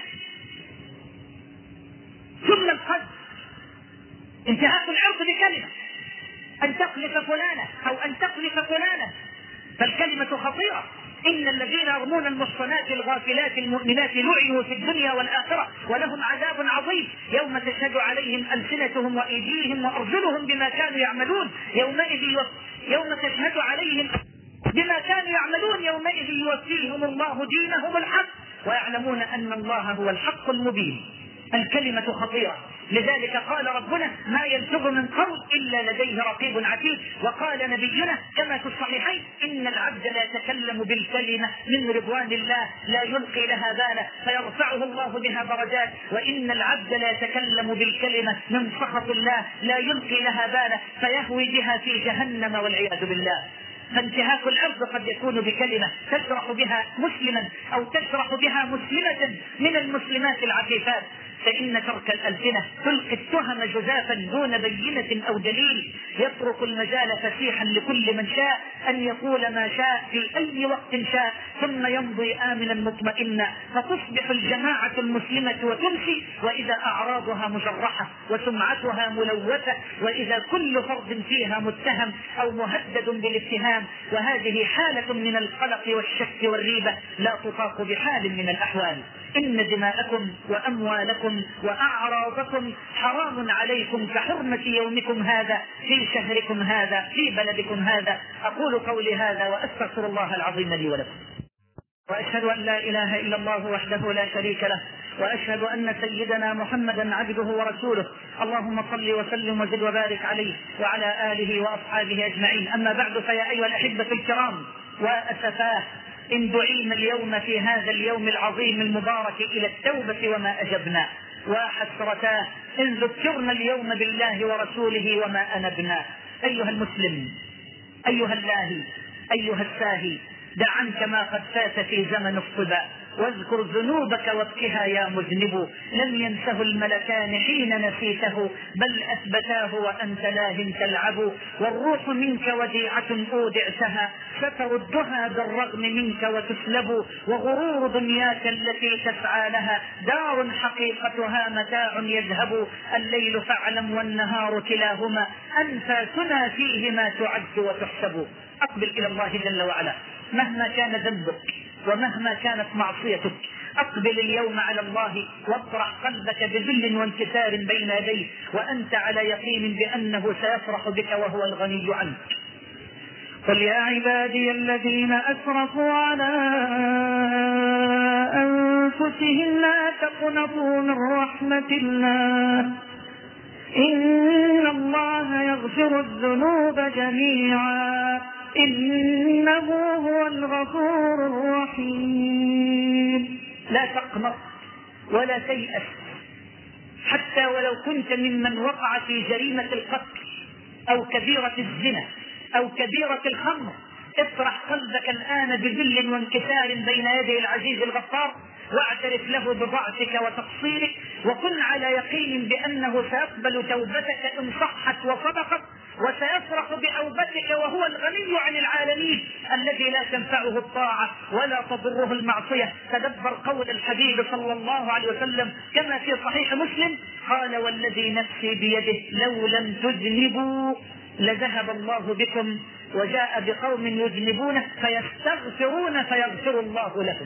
ثم القذف، انتهاك العرض بكلمة، أن تقذف فلانة أو أن تقذف فلانة، فالكلمة خطيرة. إن الذين يرمون المحصنات الغافلات المؤمنات لعنوا في الدنيا والآخرة ولهم عذاب عظيم يوم تشهد عليهم ألسنتهم وأيديهم وأرجلهم بما كانوا يعملون يوم تشهد عليهم بما كانوا يعملون يومئذ يوفيهم الله دينهم الحق ويعلمون أن الله هو الحق المبين. الكلمة خطيرة، لذلك قال ربنا: ما يلفظ من قول إلا لديه رقيب عتيد. وقال نبينا كما في الصحيحين: إن العبد لا يتكلم بالكلمة من رضوان الله لا يلقي لها بالا فيرفعه الله بها درجات، وإن العبد لا يتكلم بالكلمة من سخط الله لا يلقي لها بالا فيهوي بها في جهنم والعياذ بالله. فانتهاك العرض قد يكون بكلمة تجرح بها مسلما أو تجرح بها مسلمة من المسلمات العفيفات، فإن ترك الألسنة تلقي التهم جزافا دون بينة أو دليل، يترك المجال فسيحا لكل من شاء أن يقول ما شاء في أي وقت شاء، ثم يمضي آمنا مطمئنا، فتصبح الجماعة المسلمة وتمشي وإذا أعراضها مجرحة وسمعتها ملوثة، وإذا كل فرد فيها متهم أو مهدد بالاتهام، وهذه حالة من القلق والشك والريبة لا تطاق بحال من الأحوال. إن دماءكم وأموالكم وأعراضكم حرام عليكم كحرمة يومكم هذا في شهركم هذا في بلدكم هذا. أقول قولي هذا وأستغفر الله العظيم لي ولكم، وأشهد أن لا إله إلا الله وحده لا شريك له، وأشهد أن سيدنا محمدا عبده ورسوله. اللهم صل وسلم وزد وبارك عليه وعلى آله وأصحابه أجمعين. أما بعد، فيا أيها الأحبة الكرام، وأسفاه إن دعينا اليوم في هذا اليوم العظيم المبارك إلى التوبة وما أجبنا، وحسرتاه إن ذكرنا اليوم بالله ورسوله وما أنبنا. أيها المسلم، أيها اللاهي، أيها الساهي، دع عنك ما قد فات في زمن الصبا، واذكر ذنوبك وابكها يا مذنب. لم ينسه الملكان حين نسيته، بل أثبتاه وأنت لاه تلعب. والروح منك وديعة أودعتها، ستردها بالرغم منك وتسلب. وغرور دنياك التي تسعى لها دار حقيقتها متاع يذهب. الليل فاعلم والنهار كلاهما أنفاسنا فيهما تعد وتحسب. أقبل إلى الله جل وعلا مهما كان ذنبك ومهما كانت معصيتك. أقبل اليوم على الله واطرح قلبك بذل وانكسار بين يديه، وأنت على يقين بأنه سيفرح بك وهو الغني عنك. قل يا عبادي الذين أسرفوا على أنفسهم لا تقنطوا من رحمة الله، إن الله يغفر الذنوب جميعا إنه هو الغفور الرحيم. لا تقنط ولا تيأس، حتى ولو كنت ممن وقع في جريمة القتل أو كبيرة الزنا أو كبيرة الخمر. اطرح قلبك الآن بذل وانكسار بين يدي العزيز الغفار، واعترف له بضعفك وتقصيرك، وكن على يقين بأنه سيقبل توبتك إن صحت وصدقت، وسيفرح بأوبتك وهو الغني عن العالمين الذي لا تنفعه الطاعة ولا تضره المعصية. تدبر قول الحبيب صلى الله عليه وسلم كما في صحيح مسلم قال: والذي نفسي بيده لو لم تذنبوا لذهب الله بكم وجاء بقوم يذنبون فيستغفرون فيغفر الله لهم.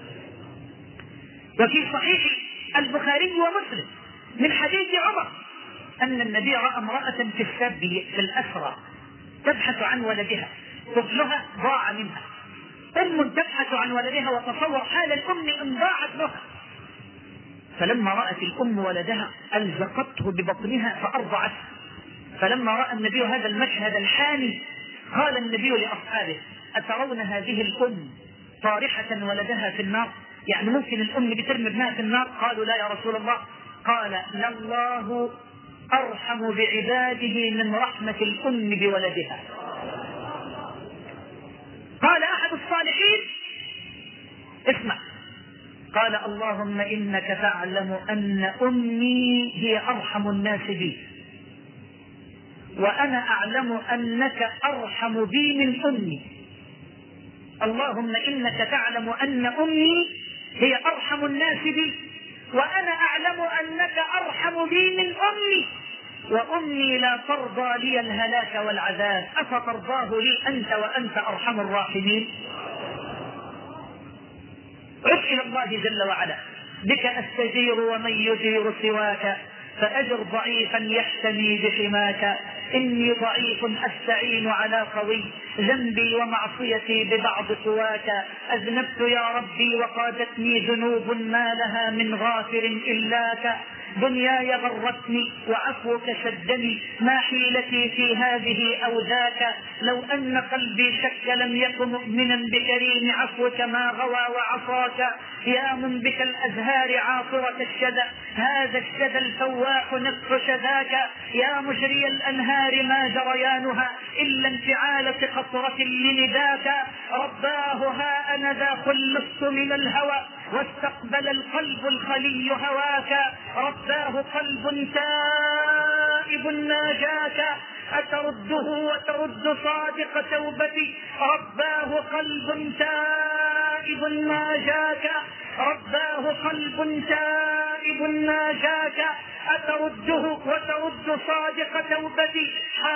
وفي صحيح البخاري ومسلم من حديث عمر أن النبي رأى امرأة في السبي في الأسرى تبحث عن ولدها، طفلها ضاع منها. أم تبحث عن ولدها، وتصور حال الأم إن ضاعت لها. فلما رأت الأم ولدها ألزقته ببطنها فأرضعته. فلما رأى النبي هذا المشهد الحاني قال النبي لأصحابه: أترون هذه الأم طارحة ولدها في النار؟ يعني ممكن الأم بترمي ابنها في النار؟ قالوا: لا يا رسول الله. قال: لله أرحم بعباده من رحمة الأم بولدها. قال أحد الصالحين: اسمع، قال: اللهم إنك تعلم أن أمي هي أرحم الناس بي، وأنا أعلم أنك أرحم بي من أمي. اللهم إنك تعلم أن أمي هي أرحم الناس بي، وأنا أعلم أنك أرحم بي من أمي، وأمي لا ترضى لي الهلاك والعذاب، أفترضاه لي أنت وأنت أرحم الراحمين؟ عد إلى الله جل وعلا: بك أستجير ومن يجير سواك، فأجر ضعيفا يحتمي بحماك. إني ضعيف أستعين على قوي، ذنبي ومعصيتي ببعض قواك. أذنبت يا ربي وقادتني ذنوب ما لها من غافر إلاك، دنياي غرتني وعفوك شدني، ما حيلتي في هذه أو ذاك، لو أن قلبي شك لم يكن مؤمنا بكريم عفوك ما غوى وعصاك. يا منبت الأزهار عاصرة الشدى، هذا الشدى الفواح نصف شذاك. يا مجري الأنهار ما جريانها إلا انفعالة قطرة لنداك. رباه ها أنا ذا خلصت من الهوى واستقبل القلب الخلي هواك. رباه قلب تائب ناجاك، أترده وترد صادق توبتي. رباه قلب تائب ناجاك، رباه قلب تائب ناجاك، أترده وترد صادق توبتي.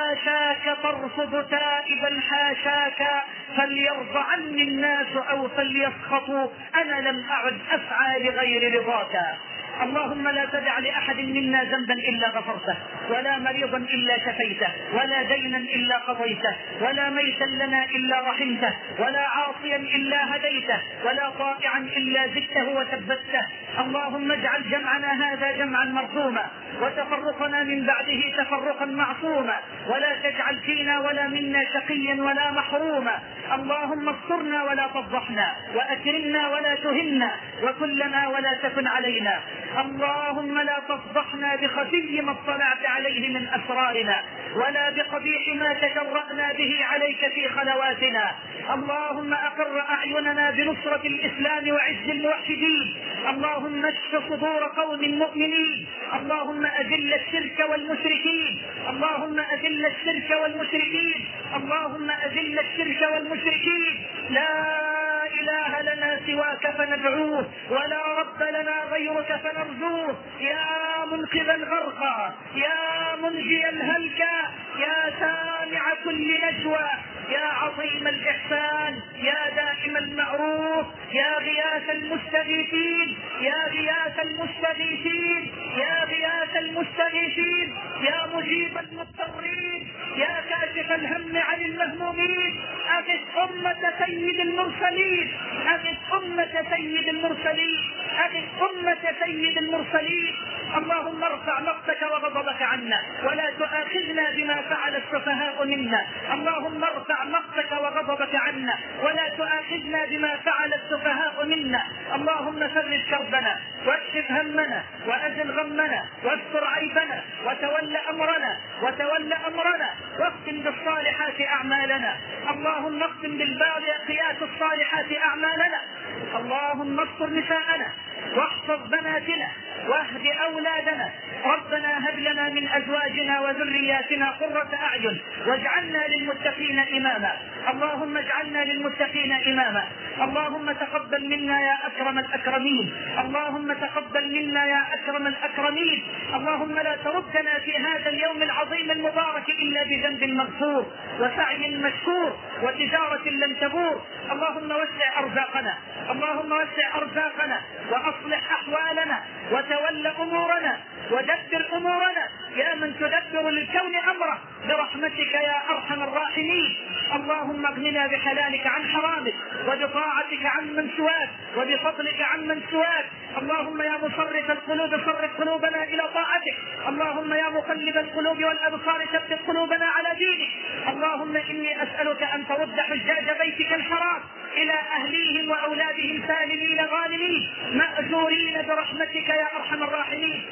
حاشاك ترفض تائبا حاشاك، فليرضى عني الناس أو فليسخطوا، أنا لم أعد أسعى لغير رضاك. اللهم لا تدع لأحد منا ذنبا إلا غفرته، ولا مريضا إلا شفيته، ولا دينا إلا قضيته، ولا ميتا لنا إلا رحمته، ولا عاصيا إلا هديته، ولا طائعا إلا زدته وثبته. اللهم اجعل جمعنا هذا جمعا مرحوما، وتفرقنا من بعده تفرقا معصوما، ولا تجعل فينا ولا منا شقيا ولا محروما. اللهم استرنا ولا تفضحنا، وأكرمنا ولا تهنا، وكلنا ولا تكن علينا. اللهم لا تفضحنا بخفي ما اطلعت عليه من أسرارنا، ولا بقبيح ما تجرأنا به عليك في خلواتنا. اللهم أقر أعيننا بنصرة الإسلام وعز الموحدين. اللهم اشف صدور قوم مؤمنين. اللهم أذل الشرك والمشركين، اللهم أذل الشرك والمشركين، اللهم أذل الشرك والمشركين. لا إله لنا سواك فندعوه، ولا رب لنا غيرك فنرجوه. يا منقذ الغرقى، يا منجي الهلكى، يا سامع كل نجوى، يا عظيم الإحسان، يا دائم المعروف، يا غياث المستغيثين، يا غياث المستغيثين، يا غياث المستغيثين، يا مجيب المضطرين، يا كاشف الهم عن المهمومين. أغث أمة سيد المرسلين، أغث أمة سيد المرسلين، أغث أمة سيد المرسلين. اللهم ارفع مقتك وغضبك عنا، ولا تؤاخذنا بما فعل السفهاء منا. اللهم ارفع مقتك وغضبك عنا، ولا تؤاخذنا بما فعل السفهاء منا. اللهم فرج كربنا، واكشف همنا، وأزل غمنا، واستر عيبنا، وتول أمرنا، وتول أمرنا، واختم بالصالحات أعمالنا. اللهم اختم بالباقيات الصالحات أعمالنا. اللهم استر نساءنا، واحفظ بناتنا، واهد أولادنا. ربنا هب لنا من أزواجنا وذرياتنا قرة أعين، واجعلنا للمتقين إماما. اللهم اجعلنا للمتقين إماما. اللهم تقبل منا يا أكرم الأكرمين، اللهم تقبل منا يا أكرم الأكرمين. اللهم لا تردنا في هذا اليوم العظيم المبارك إلا بذنب مغفور، وسعي مشكور، وتجارة لن تبور. اللهم وسع أرزاقنا، اللهم وسع أرزاقنا، وأصلح أحوالنا، وتول أمورنا، ودبر أمورنا يا من تدبر للكون أمره برحمتك يا أرحم الراحمين. اللهم اغننا بحلالك عن حرامك، وبطاعتك عن من سواك، وبفضلك عن من سواك. اللهم يا مصرف القلوب صرف قلوبنا إلى طاعتك. اللهم يا مقلب القلوب والأبصار ثبت قلوبنا على دينك. اللهم إني أسألك أن ترد حجاج بيتك الحرام إلى أهليهم وأولادهم سالمين غانمين مأجورين برحمتك يا أرحم الراحمين.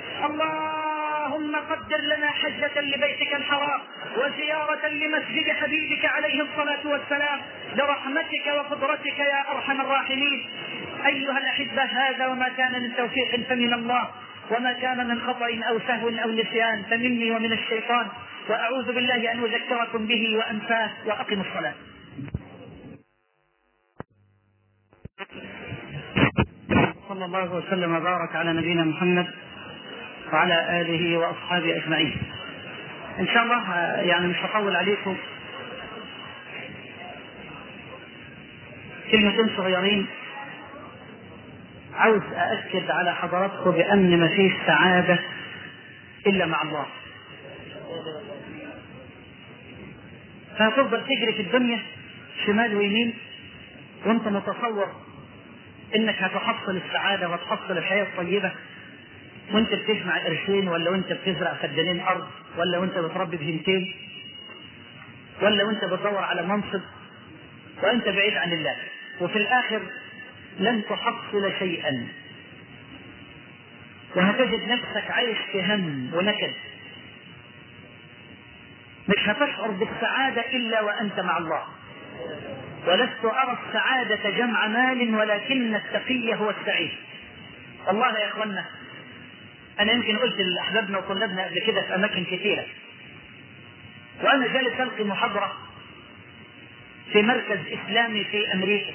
اللهم قدر لنا حجة لبيتك الحرام، وزيارة لمسجد حبيبك عليه الصلاة والسلام برحمتك وقدرتك يا أرحم الراحمين. أيها الأحبة، هذا وما كان من توفيق فمن الله، وما كان من خطأ أو سهو أو نسيان فمني ومن الشيطان، وأعوذ بالله أن أذكركم به وأنساه. وأقم الصلاة. صلى الله وسلم وبارك على نبينا محمد وعلى آله وأصحابه أجمعين. إن شاء الله يعني مش هطول عليكم، كلمتين صغيرين. عاوز أأكد على حضراتكم بأن ما فيش سعادة إلا مع الله. فهتفضل تجري في الدنيا شمال ويمين وانت متصور انك هتحصل السعادة وتحصل الحياة الطيبة، وانت بتجمع قرشين، ولا وانت بتزرع فدانين ارض، ولا وانت بتربي بهنتين، ولا وانت بتدور على منصب، وانت بعيد عن الله، وفي الاخر لن تحصل شيئا، وهتجد نفسك عايش في هم ونكد. مش هتشعر بالسعادة إلا وأنت مع الله. ولست أرى السعادة جمع مال، ولكن التقي هو السعيد. والله يا أخوانا، أنا يمكن قلت لأحبابنا وطلابنا قبل كده في أماكن كثيرة، وأنا جالس ألقي محاضرة في مركز إسلامي في أمريكا،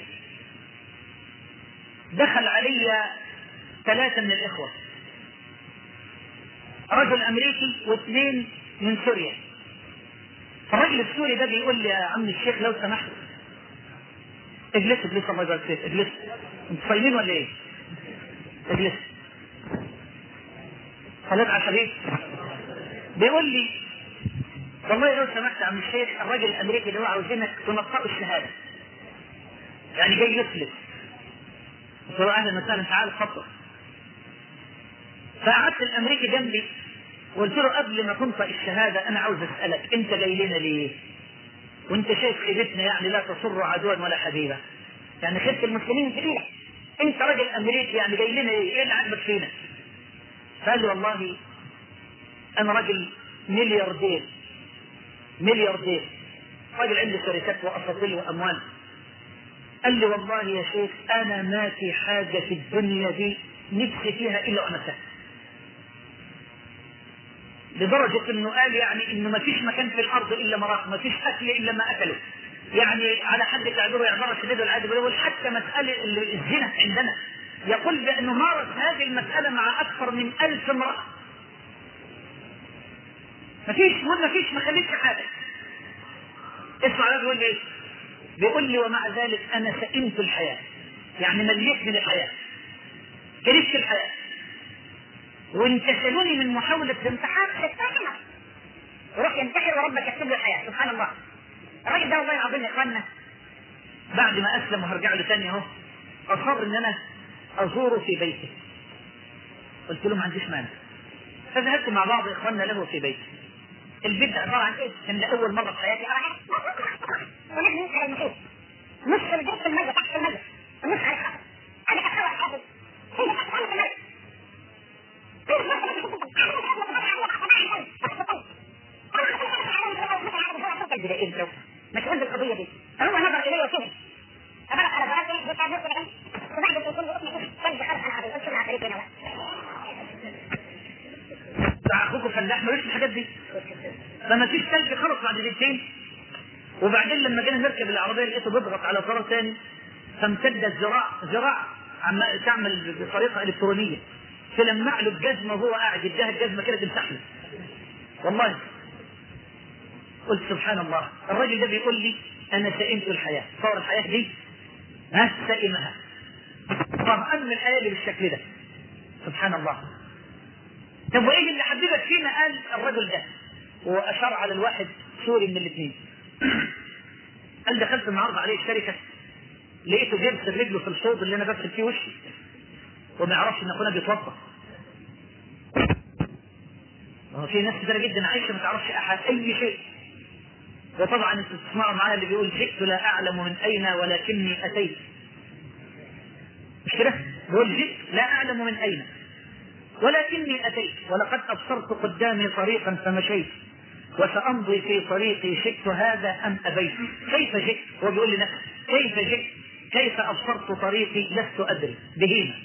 دخل علي 3 من الإخوة، رجل أمريكي واثنين من سوريا. الرجل السوري ده بيقول لي: يا عم الشيخ لو سمحت اجلس اجلس، الله يبارك فيك، اجلس، انتوا صايمين ولا ايه؟ اجلس، خليك على حبيب. بيقول لي: والله لو سمحت يا عم الشيخ، الراجل الامريكي اللي هو عاوزينك تنطقه الشهاده، يعني جاي يفلس. قلت له: اهلا وسهلا، تعال اتفضل. فقعدت الامريكي جنبي وقلت له: قبل ما تنطق الشهاده انا عاوز اسالك، انت جاي لنا ليه؟ وانت شايف خيبتنا يعني لا تسر عدوا ولا حبيبا، يعني خيبه المسلمين كبيره، انت راجل امريكي يعني جاي لنا ايه اللي عاجبك فينا؟ قال لي: والله انا راجل ملياردير، راجل عندي شركات واساطيل واموال. قال لي: والله يا شيخ انا ما في حاجه في الدنيا دي نفسي فيها الا وانا سهل. لدرجة انه قال يعني انه ما فيش مكان في الارض الا ما راح، ما فيش اكل الا ما اكله، يعني على حد تعبيره يعبر شديد العادي، بيقول حتى مسألة الزنا عندنا، يقول بانه مارس هذه المسألة مع اكثر من 1000 امرأة. ما فيش ما خليش حاجة. اسمع ده بيقول لي ايه؟ بيقول لي: ومع ذلك انا سئمت الحياة، يعني مليت من الحياة، كرهت الحياة، وانتشلوني من محاولة الانتحار شتان، وروح ينتحر وربك يكتب له الحياة. سبحان الله. الراجل ده والله العظيم يا اخوانا بعد ما اسلم وهرجع له ثاني اهو، اصر ان انا ازوره في بيته. قلت له: ما عنديش مانع. فذهبت مع بعض اخواننا له في بيته. البيت ده عباره عن ايه؟ كان لاول مره في حياتي ارى ونحن على المحيط، نص البيت في الميه، تحت الميه، ونص على الخط. انا كنت اول حاجه هي تحت الميه. مسؤول بالقضيه دي، فهو نظر الي وفهم، فبرق على ضربته وكان يقول له: وبعد ما يكون يقول ثلج خلق العظيم، قلت له: عفريت هنا بقى اخوكم فلاح ملوش الحاجات دي، فما فيش ثلج خلص بعد دقيقتين. وبعدين لما جينا نركب العربيه لقيته بيضغط على زرار ثاني، فامتد ذراع تعمل بطريقه الكترونيه، فلمع له الجزمه وهو قاعد يديها الجزمه كده تمسح له. والله قلت: سبحان الله، الراجل ده بيقول لي انا سئمت الحياه، صور الحياه دي سئمها، طبعا من الحياه اللي بالشكل ده. سبحان الله. طب وايه اللي حببك فينا؟ قال: الرجل ده، واشار على الواحد سوري من الاثنين. قال: دخلت النهارده عليه الشركه، لقيته جالس رجله في الحوض اللي انا بغسل فيه وشي، وما يعرفش ان اخونا بيتوضا. في ناس كتير جدا عايشه ما تعرفش اي شيء. وطبعا انتوا تسمعوا معايا اللي بيقول: جئت لا اعلم من اين ولكني اتيت. مش كده؟ بيقول: جئت لا اعلم من اين ولكني اتيت، ولقد ابصرت قدامي طريقا فمشيت، وسامضي في طريقي، شئت هذا ام ابيت. كيف جئت؟ هو بيقول لنفسه: كيف جئت؟ كيف ابصرت طريقي؟ لست ادري. بهيمه.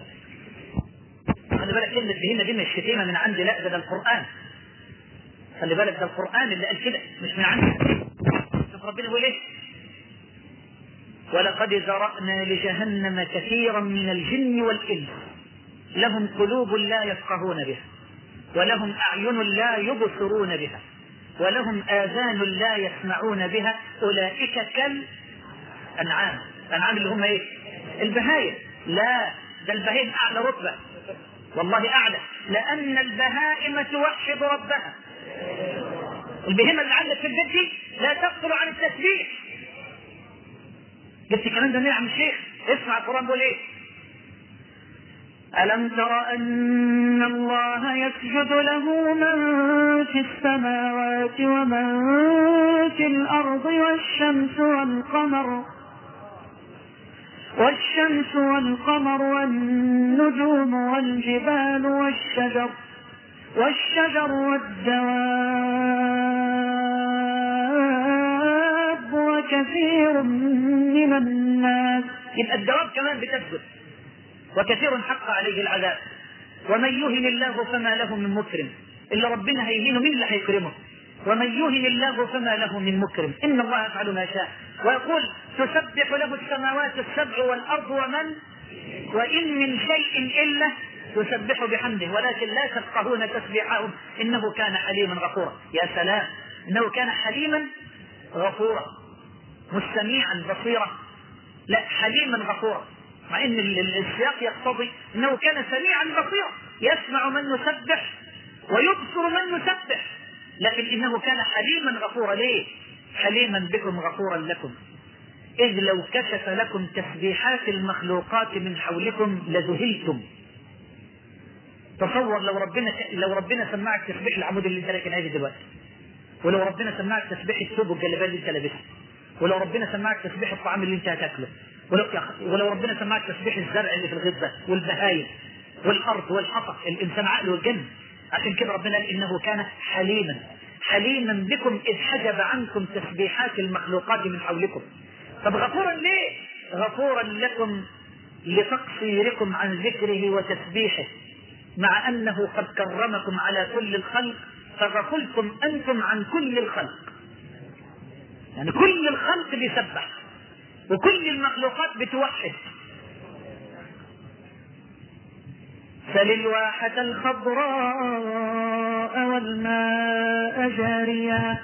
خلي بالك كلمه بهيمه دي مش شتيمه من عندي، لا، ده القران. خلي بالك ده القران اللي قال كده، مش من عندي. شوف ربنا بيقول ايه: ولقد ذرأنا لجهنم كثيرا من الجن والإنس لهم قلوب لا يفقهون بها، ولهم أعين لا يبصرون بها، ولهم آذان لا يسمعون بها، أولئك كالأنعام. الأنعام اللي هم ايه؟ البهائم. لا، ده البهائم أعلى رتبة، والله أعلى، لأن البهائم توحد ربها. البهيمة اللي عندك في البيت دي لا تغفل عن التسبيح. جبت كمان ده يا عم الشيخ؟ اسمع القرآن بيقول ايه: ألم تر أن الله يسجد له من في السماوات ومن في الأرض والشمس والقمر والنجوم والجبال والشجر والدواب وكثير من الناس. يبقى الدواب كمان بتسجد، وكثير حق عليه العذاب. ومن يهن الله فما له من مكرم. اللي ربنا هيهينه مين اللي هيكرمه؟ ومن يهن الله فما له من مكرم. إن الله يفعل ما شاء. ويقول تسبح له السماوات السبع والأرض وإن من شيء إلا يسبح بحمده ولكن لا تفقهون تسبيحهم إنه كان حليما غفورا. يا سلام، إنه كان حليما غفورا، مستميعا بصيرا، لا حليما غفورا، مع ان السياق يقتضي انه كان سميعا بصيرا يسمع من يسبح ويبصر من يسبح، لكن انه كان حليما غفورا. ليه؟ حليما بكم غفورا لكم، اذ لو كشف لكم تسبيحات المخلوقات من حولكم لذهلتم. تصور لو ربنا سمعك تسبيح العمود اللي انت راكن عليه دلوقتي، ولو ربنا سمعك تسبيح الثوب والجلابيه اللي انت لابسها، ولو ربنا سمعك تسبيح الطعام اللي انت هتاكله، ولو ربنا سمعك تسبيح الزرع اللي في الغذاء والبهايم والارض والحطب، الانسان عقله والجن. عشان كده ربنا قال انه كان حليما بكم اذ حجب عنكم تسبيحات المخلوقات من حولكم. طب غفورا ليه؟ غفورا لكم لتقصيركم عن ذكره وتسبيحه، مع انه قد كرمكم على كل الخلق فغفلتم انتم عن كل الخلق. يعني كل الخلق بيسبح وكل المخلوقات بتوحد. سل الواحة الخضراء والماء جاريا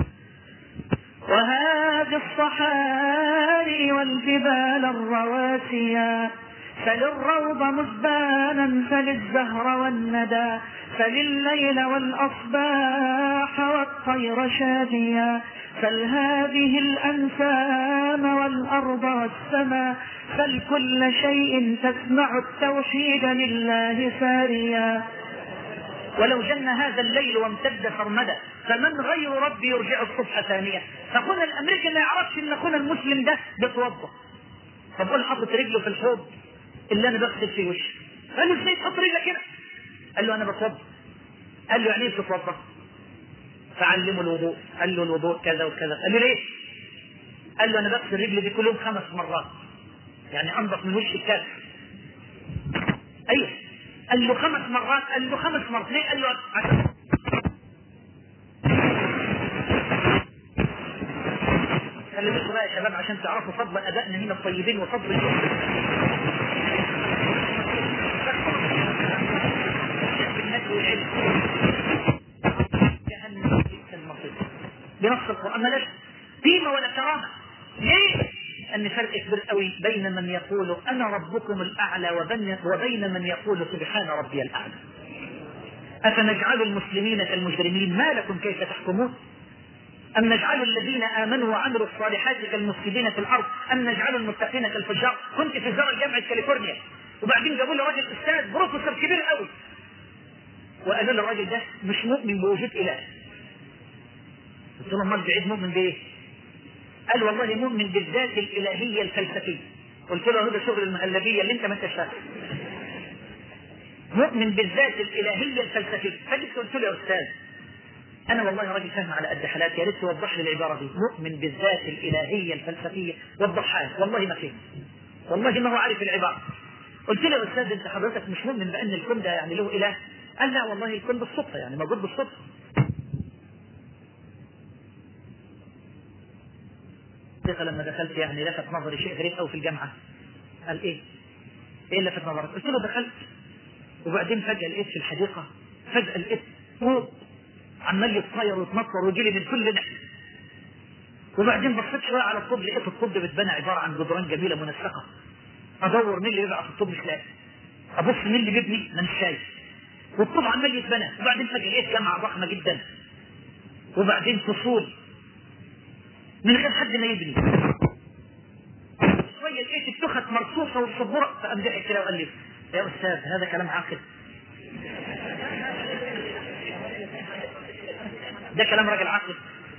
وهذه الصحاري والجبال الرواسيا، سل الروض مزبانا سل الزهر والندى سل الليل والأصباح والطير شاديا، سل هذه الأنسام والأرض والسماء سل كل شيء تسمع التوحيد لله ساريا. ولو جن هذا الليل وامتد سرمدا فمن غير ربي يرجع الصبح ثانية. فاخونا الامريكي ما يعرفش ان اخونا المسلم ده بيتوضا، فبقول حاطط رجله في الحوض اللي انا بغسل فيه وشي. قال له ازاي تحط رجلك كده؟ قال له انا بتوضا. قال له يعني ايه بتتوضا؟ فعلمه الوضوء. قال له الوضوء كذا وكذا. قال له ليه؟ قال له انا بغسل رجلي دي كل يوم 5 مرات، يعني انضف من وش الكافر. ايوه. قال له 5 مرات. قال له 5 مرات ليه؟ قال له عشان خلي بالكم بقى يا شباب عشان تعرفوا فضل ابائنا من الطيبين وفضل جهنم بنص القرآن ملاش قيمة ولا كرامة. ليه؟ أن فرق كبير قوي بين من يقول أنا ربكم الأعلى وبين من يقول سبحان ربي الأعلى. أفنجعل المسلمين كالمجرمين ما لكم كيف تحكمون؟ أم نجعل الذين آمنوا وعملوا الصالحات كالمفسدين في الأرض أم نجعل المتقين كالفجار؟ كنت في زار جامعة كاليفورنيا وبعدين جابوا لي راجل أستاذ بروفيسور كبير قوي وقالوا له الراجل ده مش مؤمن بوجود إله. قلت له امال بعيد مؤمن بايه؟ قال والله مؤمن بالذات الالهيه الفلسفيه. قلت له هذا شغل المهلبيه اللي انت ما انتش فاهم. مؤمن بالذات الالهيه الفلسفيه. فجيت قلت له يا استاذ انا والله راجل فاهم على قد حالاتي، يا ريت توضح لي العباره دي، مؤمن بالذات الالهيه الفلسفيه، وضحها لي. والله ما فهم، والله ما هو عارف العباره. قلت له يا استاذ انت حضرتك مش مؤمن بان الكون ده يعني له اله؟ قال لا والله الكون بالصدفه، يعني موجود بالصدفه. لما دخلت يعني لفت نظري شيء غريب قوي في الجامعه. قال ايه اللي لفت نظرك؟ قلت له دخلت وبعدين فجاه لقيت في الحديقه فجاه لقيت طوب عمال يتطير ويتنطر ويجي لي من كل ناحيه. وبعدين بصيت شويه على الطوب لقيت الطوب بيتبنى عباره عن جدران جميله منسقه. ادور مين اللي بيبقى في الطوب مش لاقي، ابص مين اللي بيبني ما مش شايف، والطوب عمال يتبنى. وبعدين فجاه لقيت جامعه ضخمه جدا وبعدين فصول من غير حد ما يبني. شويه لقيت التخت مرصوصه والسبوره. فقام ضحك كده وقال لي يا أستاذ هذا كلام عاقل، ده كلام راجل عاقل.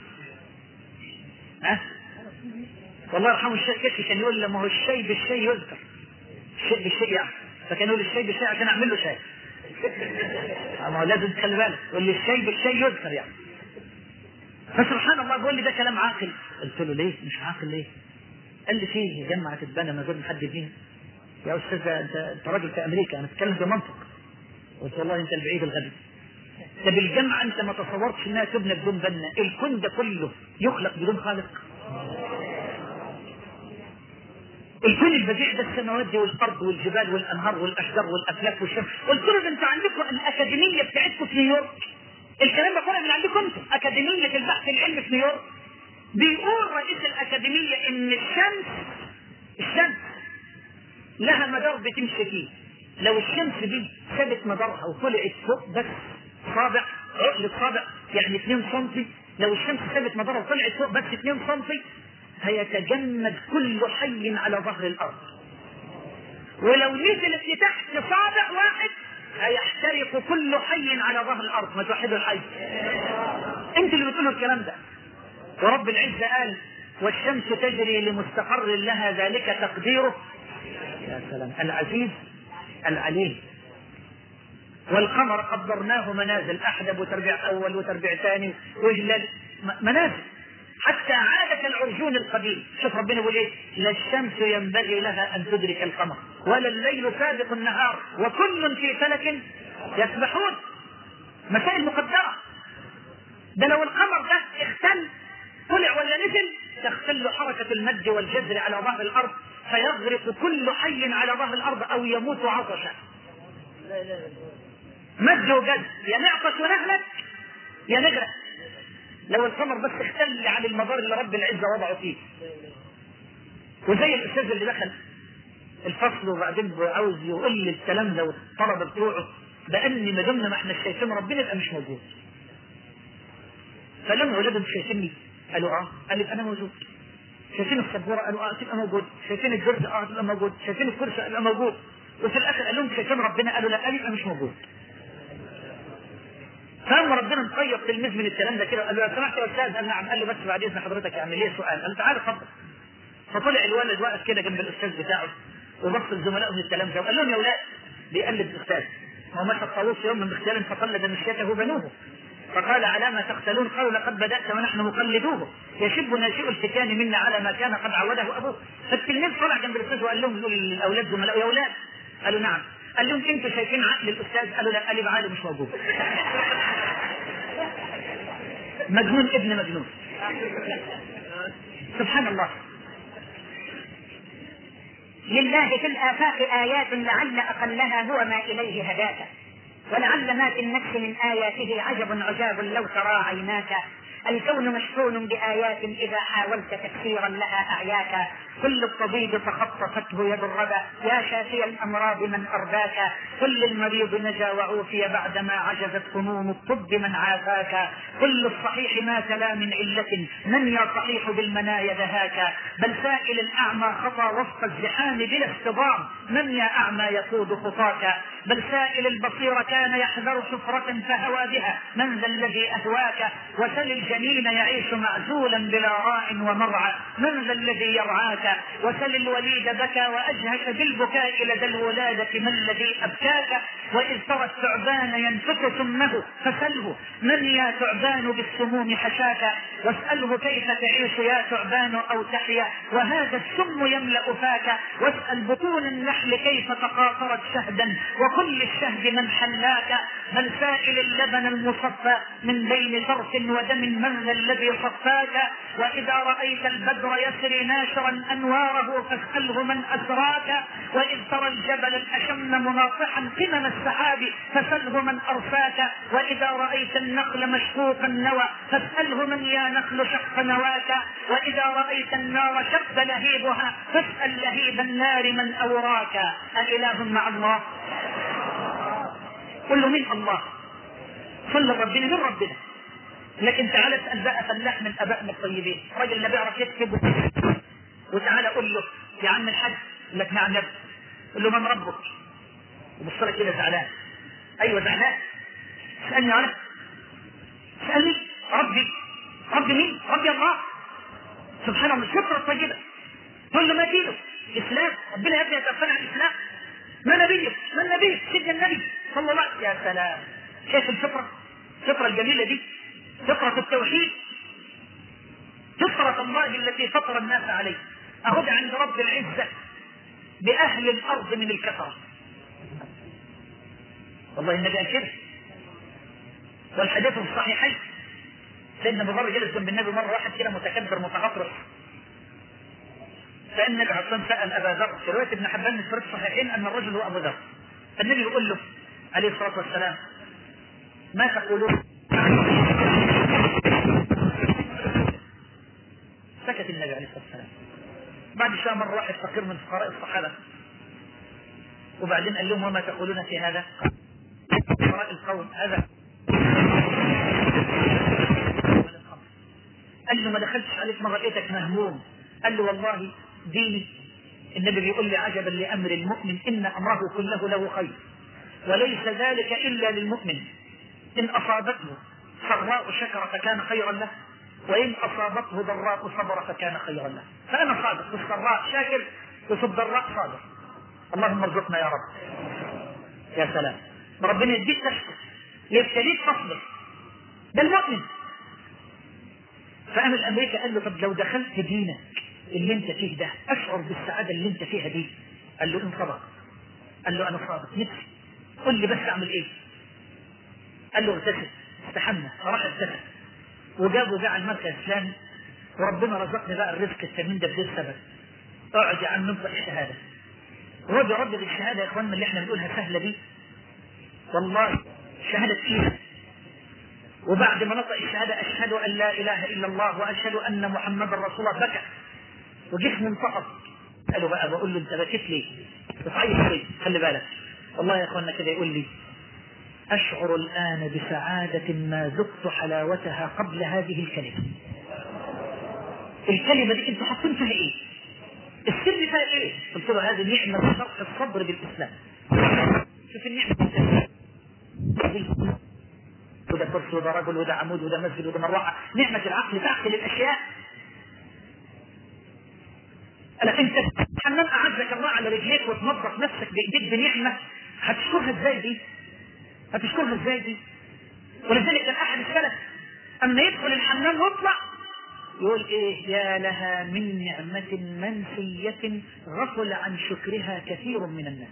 والله يرحمه الشيخ كشك كان يقول لما هو الشاي بالشاي يذكر، الشاي بالشاي يعني، فكان يقول الشاي بالشاي عشان اعمل له شاي. ما هو لازم تخلي بالك، يقول لي الشاي بالشاي يذكر يعني. فسبحان الله بيقول لي ده كلام عاقل. قلت له ليه مش عاقل ليه؟ قال لي فيه جمعة تتبنى من غير ما حد يبنيها. يا استاذ انت راجل في امريكا، انا بتكلم بمنطق. قلت والله انت البعيد الغبي. ده بالجمعة انت ما تصورتش انها تبنى بدون بنا، الكون ده كله يخلق بدون خالق. الكون البديع ده السماوات دي والارض والجبال والانهار والاشجار والافلاك والشمس. قلت له ده انت عندكم الاكاديميه بتاعتكم في نيويورك، الكلام ده طالع من عندكم انتم، اكاديميه البحث العلمي في نيويورك. بيقول رئيس الاكاديميه ان الشمس لها مدار بتمشي فيه. لو الشمس دي سابت مدارها وطلعت فوق بس صابع، عقلة صابع يعني 2 سم، لو الشمس سابت مدارها وطلعت فوق بس 2 سم هيتجمد كل حي على ظهر الارض. ولو نزلت لتحت صابع واحد هيحترق كل حي على ظهر الارض. ما توحدوا الحي. انت اللي بتقولوا الكلام ده. ورب العزة قال والشمس تجري لمستقر لها ذلك تقديره يا سلام العزيز العليم. والقمر قدرناه منازل، احدب وتربيع اول وتربيع ثاني وجلال منازل حتى عادة العرجون القديم. شوف ربنا يقول ايه؟ لا الشمس ينبغي لها ان تدرك القمر ولا الليل سابق النهار وكل في فلك يسبحون. مسائل مقدرة. ده لو القمر ده اختل طلع ولا نزل تختل حركة المد والجزر على ظهر الارض فيغرق كل حي على ظهر الارض او يموت عطشا. مد وجزر، يا نعطش ونهلك يا نغرق. لو القمر بس اختل عن المدار اللي رب العزة وضعه فيه. وزي الاستاذ اللي دخل الفصل وبعدين عاوز يقول لي الكلام ده والطلبه بتوعه بان ما دمنا ما احنا شايفين ربنا يبقى مش موجود. فلما ولادهم شايفيني قالوا قال لي انا موجود. شايفين السبوره قالوا تبقى موجود. شايفين الجرد تبقى موجود. شايفين الكرسي تبقى موجود. وفي الاخر قال لهم شايفين ربنا قالوا لا قال يبقى مش موجود. فلما ربنا مطيب تلميذ من الكلام ده كده قال له لو سمحت يا استاذ قال نعم. قال له بس بعد اذن حضرتك اعمل لي سؤال. قال تعالى اتفضل. فطلع الولد واقف كده جنب الاستاذ بتاعه وبص لزملائه من الكلام ده وقال لهم يا اولاد بيقلد الاستاذ هو مشى الطاووس يوم من اختيال فقلد مشيته بنوه فقال على ما تقتلون قالوا لقد بدات ونحن مقلدوه يشب ناشئ الفتيان منا على ما كان قد عوده ابوه. فالتلميذ طلع جنب الاستاذ وقال لهم للاولاد زملائه يا اولاد. قالوا نعم. قال لهم انتوا شايفين عقل الاستاذ؟ قالوا لا. قال لي عقله مش موجود. مجنون ابن مجنون. سبحان الله.
لله في الآفاق آيات لعل أقلها هو ما إليه هداك ولعل ما في النفس من آياته عجب عجاب لو ترى عيناك. الكون مشحون بآيات إذا حاولت تفسيرا لها أعياك. كل الطبيب فخطفته يد الردى يا شافي الأمراض من أرداك. كل المريض نجا وعوفي بعدما عجزت فنون الطب من عافاك. كل الصحيح مات لا من علة من يا صحيح بالمنايا دهاك. بل سائل الأعمى خطى وسط الزحام بلا اصطدام من يا أعمى يقود خطاك. بل سائل البصير كان يحذر حفرة فهوى بها من ذا الذي أهواك. وسل الجنين يعيش معزولا بلا راع ومرعى من ذا الذي يرعاك. وسل الوليد بكى وأجهش بالبكاء لدى الولادة من الذي أبكاك. وإذ ترى الثعبان ينفك سمه فسله من يا ثعبان بالسموم حشاك. واسأله كيف تعيش يا ثعبان أو تحيا وهذا السم يملأ فاك. واسأل بطون النحل كيف تقاطرت شهدا وكل الشهد من حلاك. بل سائل اللبن المصفى من بين فرث ودم من ذا الذي صفاك. وإذا رأيت البدر يسري ناشرا أنواره فاسأله من أسراك. وإذ ترى الجبل الأشم مناطحا قمم السحاب فاسأله من أرساك. وإذا رأيت النخل مشقوق النوى فاسأله من يا نخل شق نواك. وإذا رأيت النار شب لهيبها فاسأل لهيب النار من أوراك. أإله مع الله؟ قل له من الله؟ صلى ربنا من ربنا. لكن تعالى اسأل بقى فلاح من أبائنا الطيبين راجل لا بيعرف يكتب وتعالى قل له يا عم الحاج لك نعم نبي. قل له من ربك؟
وبص لك كده زعلان. ايوه زعلان. اسالني انا، اسالني ربي. ربي مين؟ ربي الله سبحانه. من الفطره الطيبه تقول له ما دينه؟ اسلام. ربنا يا ابني يتوفانا على الاسلام. ما نبيك؟ ما النبي؟ سيدنا النبي صلى الله عليه وسلم. يا سلام، شايف الفطره؟ الفطره الجميله دي، فطره التوحيد، فطره الله التي فطر الناس عليه. اهدى عند رب العزه باهل الارض من الكفره. والله النبي قال كده، والحديث في الصحيحين. سيدنا ابو ذر جلس جنب النبي مره، واحد كده متكبر متغطرس، فان النبي عليه الصلاه والسلام سال ابا ذر في روايه ابن حبان من الصحيح الصحيحين ان الرجل هو ابو ذر، فالنبي يقول له عليه الصلاه والسلام ما تقولون؟ سكت النبي عليه الصلاه والسلام. بعد شويه مره واحد فقير من فقراء الصحابه، وبعدين قال لهم وما تقولون في هذا؟ فقراء القوم هذا قال له ما دخلتش عليك مرة لقيتك مهموم. قال له والله ديني النبي بيقول لي عجبا لأمر المؤمن إن أمره كله له خير وليس ذلك إلا للمؤمن، إن أصابته سراء شكر فكان خيرا له، وإن أصابته ضراء صبر فكان خيرا له. فأنا صادق في السراء شاكر وفي الضراء صادق. اللهم ارزقنا يا رب. يا سلام، ربنا يديك تشكر، يبتليك تصبر، ده المؤمن. فقام الامريكا قال له طب لو دخلت دينك اللي انت فيه ده اشعر بالسعاده اللي انت فيها دي؟ قال له ان صدق. قال له انا صادق نفسي، قل لي بس اعمل ايه؟ قال له اغتسل استحمى. فراح اغتسل وجابه جه على المركز الاسلامي، وربنا رزقني بقى الرزق الثمين ده بدون سبب. اقعد يا عم ننطق الشهاده. وهو بيردد الشهاده يا اخواننا اللي احنا بنقولها سهله دي، والله شهاده تقيله. وبعد ما نطق الشهاده اشهد ان لا اله الا الله واشهد ان محمدا رسول الله بكى وجسمه انتفض. قالوا بقى بقول له انت بكيت ليه؟ بتعيط ليه؟ خلي بالك والله يا اخوانا كده يقول لي اشعر الان بسعاده ما ذقت حلاوتها قبل هذه الكلمه. الكلمه دي انتوا حاطين فيها ايه؟ السر فيها ايه؟ قلت له هذه نعمه شرح الصبر بالاسلام. شوف النعمه وده كرسي وده رجل وده عمود وده مسجد وده مروحه. نعمه العقل تعقل الاشياء. انا انت حنان اعزك الله على رجليك وتنظف نفسك بايديك بنعمه، هتشكرها ازاي دي؟ هتشكرها ازاي دي؟ ولذلك كان احد السلف اما يدخل الحمام ويطلع يقول ايه؟ يا لها من نعمه منسيه غفل عن شكرها كثير من الناس.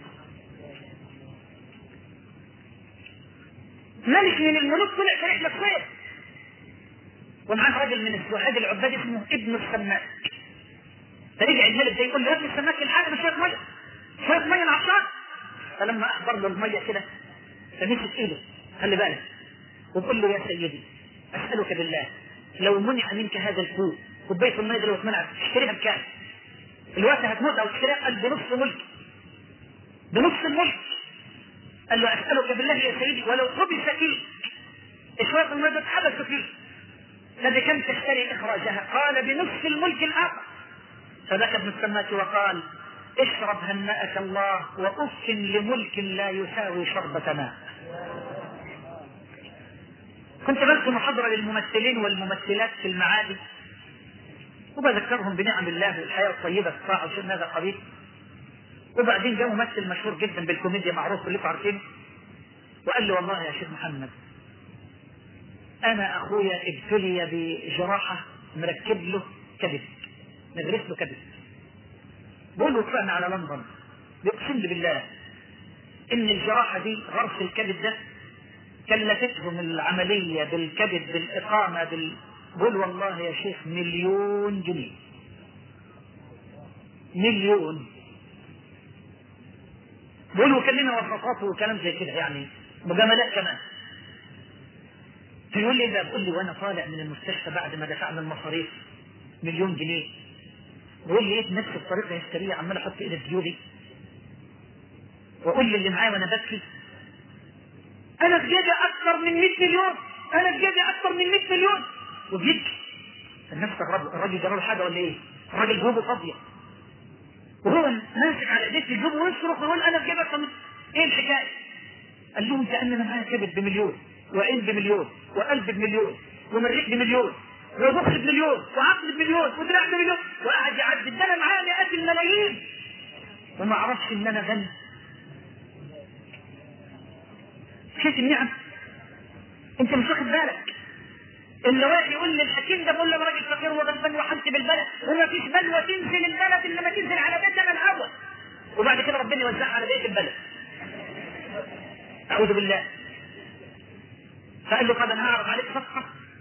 ملك من الملوك طلع في رحله خير، ومعاه راجل من الزهاد العباد اسمه ابن السماك. فرجع الملك ده يقول له يا ابن السماك الحاجه بشويه ميه، شويه ميه العطشان. فلما احضر له الميه كده فمسك ايده، خلي بالك، وبقول له يا سيدي اسالك بالله لو منع منك هذا الكوب، كوبايه الميه دي لو اتمنعت تشتريها بكام؟ الوقت هتموت او تشتريها؟ قال بنص ملك، بنص الملك. قال له اسالك بالله يا سيدي ولو حبس فيك اشواط الميه اتحبس فيه لبكم تشتري اخراجها؟ قال بنصف الملك الاخر. فبكى ابن السماك وقال اشرب هنأك الله وأف لملك لا يساوي شربة ماء. كنت بس محاضرة للممثلين والممثلات في المعادي وبذكرهم بنعم الله والحياة الطيبة الطاعة وشيء من هذا القبيل. وبعدين جاء ممثل مشهور جدا بالكوميديا معروف كلكم عارفينه وقال لي والله يا شيخ محمد انا اخويا ابتلي بجراحة مركب له كبد، ندرس له كبد. بقول له طلعنا على لندن، بيقسم لي بالله ان الجراحة دي غرس الكبد ده كلفتهم العملية بالكبد بالإقامة بقول والله يا شيخ 1,000,000 جنيه. 1,000,000. بقول له كلمنا وصفاته وكلام زي كده يعني مجاملات كمان. فيقول لي ده، بقول لي وانا طالع من المستشفى بعد ما دفعنا المصاريف 1,000,000 جنيه بقول لي ايه نفس الطريقه هستيريه عمال احط ايدي في جيوبي واقول لي اللي معايا وانا ببكي انا في جيبي اكثر من 100 مليون، انا في جيبي اكثر من 100 مليون وبيبكي. الناس استغربوا الراجل جرى له حاجه ولا ايه؟ الراجل جيوبه فاضيه وهو ماسك على ايديه في جيبه ويصرخ ويقول انا في جيبي اكثر من. ايه الحكايه؟ قال لهم كأننا معايا كبد ب1,000,000 وعين ب1,000,000 وقلب ب1,000,000 ومريء ب1,000,000 ومخ ب1,000,000 وعقل ب1,000,000 ودراع ب1,000,000 وقعد يعدد. ده انا معايا مئات الملايين وما اعرفش ان انا غني. شايف النعم؟ انت مش واخد بالك. اللي واحد يقول لي الحكيم ده بقول له انا راجل فقير وغلبان وحالتي بالبلد، وما فيش بلوه تنزل البلد الا لما تنزل على بيت انا الاول، وبعد كده ربنا يوزعها على بيت البلد. اعوذ بالله. فقال له طب انا هعرض عليك صفقه.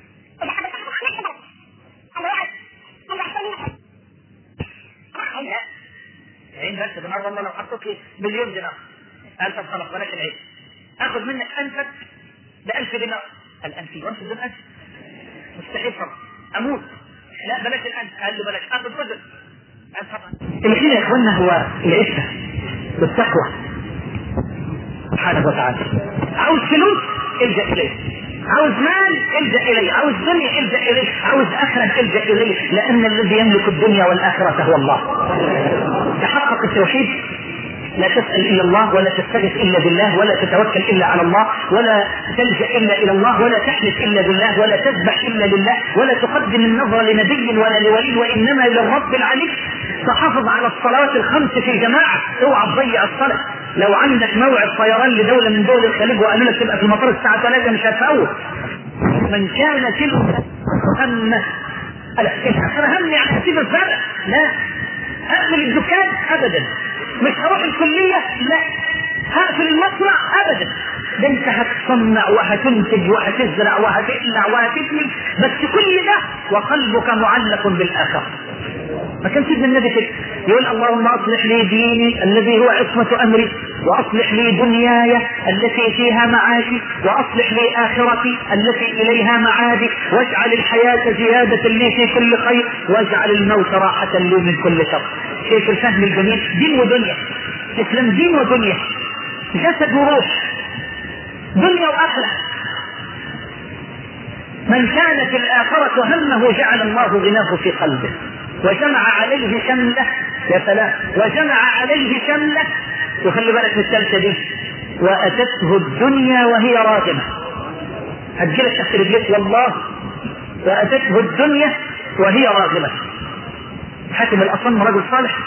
عين بس دينار، والله لو حطيت لي مليون دينار. قال طب خلاص بلاش العين، اخذ منك انفك ب1000 دينار. قال 1000 دينار مستحيل طبعا اموت. لا بلاش الانف. قال له بلاش، اخذ جزء. قال طبعا. اللي يا اخوانا هو العفه والتقوى سبحانه وتعالى. عاوز فلوس الجا اليه، عاوز مال الجا اليه، عاوز دنيا الجا اليه، عاوز اخره الجا اليه، لان الذي يملك الدنيا والاخره هو الله. تحقق التوحيد، لا تسأل إلا الله، ولا تستغيث إلا بالله، ولا تتوكل إلا على الله، ولا تلجأ إلا إلى الله، ولا تحلف إلا بالله، ولا تذبح إلا لله، ولا تقدم النظر لنبي ولا لولي، وإنما للرب العلي. تحافظ على الصلوات الخمس في جماعة، اوعى تضيع الصلاة. لو عندك موعد طيران لدولة من دول الخليج وقالوا لك تبقى في المطار الساعة 3 مش هتفوت. من كان كلمة همه الآخرة همني عن حسيب الفرق، لا هقفل الدكان أبدا، مش هروح الكلية لا، هقفل المصنع ابدا. ده انت هتصنع وهتنتج وهتزرع وهتقلع وهتبني، بس كل ده وقلبك معلق بالاخره. ما كان سيدنا النبي كده يقول اللهم اصلح لي ديني الذي هو عصمة امري، واصلح لي دنياي التي فيها معاشي، واصلح لي اخرتي التي اليها معادي، واجعل الحياة زيادة لي في كل خير، واجعل الموت راحة لي من كل شر. شايف الفهم الجميل؟ دين ودنيا، اسلام دين ودنيا، جسد وروح، دنيا واخره. من كانت الاخرة همه جعل الله غناه في قلبه، وجمع عليه شمله. يا سلام، وجمع عليه شمله. وخلي بالك من الثالثه دي، واتته الدنيا وهي راغمه. هتجيلك تحت رجليك والله. واتته الدنيا وهي راغمه. حاتم الاصم رجل صالح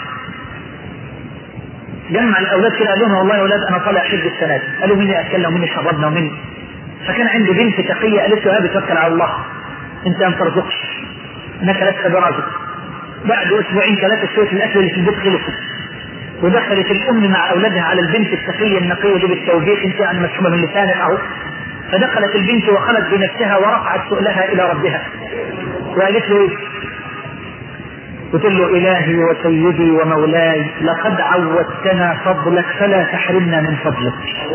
جمع الاولاد كده، قال لهم والله يا اولاد انا طالع حج السنه دي. قالوا مين ياكلنا ومين يشربنا ومين؟ فكان عنده بنت تقيه قالت له بتوكل على الله، انت ما ترزقش انك لست برازق. بعد اسبوعين 3 شويه الاكل اللي في البيت خلصوا، ودخلت الام مع اولادها على البنت التقيه النقيه دي بالتوبيخ، انت يعني مسحوبه من لسانك اهو. فدخلت البنت وخلت بنفسها ورفعت سؤلها الى ربها وقالت له ايه؟ قلت له الهي وسيدي ومولاي لقد عودتنا فضلك فلا تحرمنا من فضلك.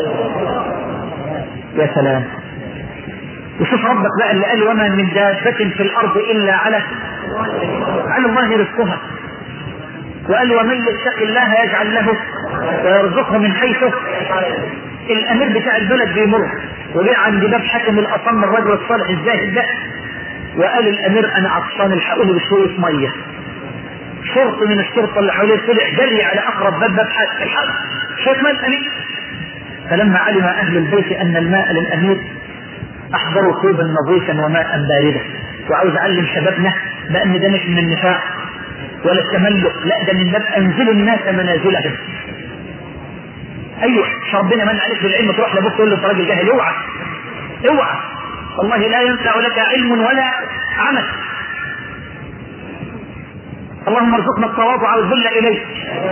يا سلام. وشوف ربك بقى اللي قال وما من دابة في الارض الا على الله رزقها، وقال ومن يتق الله يجعل له ويرزقه من حيث. الامير بتاع البلد بيمر وجاء عند باب حاتم الاصم الرجل الصالح الزاهد ده، وقال الامير انا عطشان الحقوني بشويه ميه. شرط من الشرطه اللي حواليه طلع جري على اقرب باب حاتم الحق شويه ماء الامير. فلما علم اهل البيت ان الماء للامير احضروا كوبا نظيفا وماء باردا. وعاوز اعلم شبابنا بان ده مش من النفاق ولا التملق، لا ده من باب انزلوا الناس منازلهم. ايوه ربنا من عليك بالعلم تروح لابوك تقول له انت راجل جاهل. اوعى اوعى، والله لا ينفع لك علم ولا عمل. اللهم ارزقنا التواضع والذل اليك.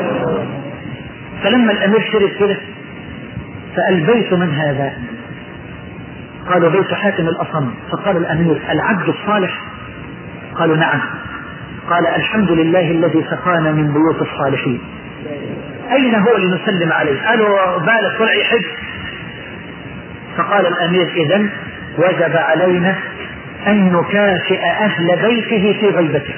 فلما الامير شرب كده فقال بيت من هذا؟ قالوا بيت حاتم الاصم. فقال الامير العبد الصالح؟ قالوا نعم. قال الحمد لله الذي سقانا من بيوت الصالحين. اين هو لنسلم عليه؟ قالوا بالك طلع يحج. فقال الامير اذن وجب علينا ان نكافئ اهل بيته في غيبته.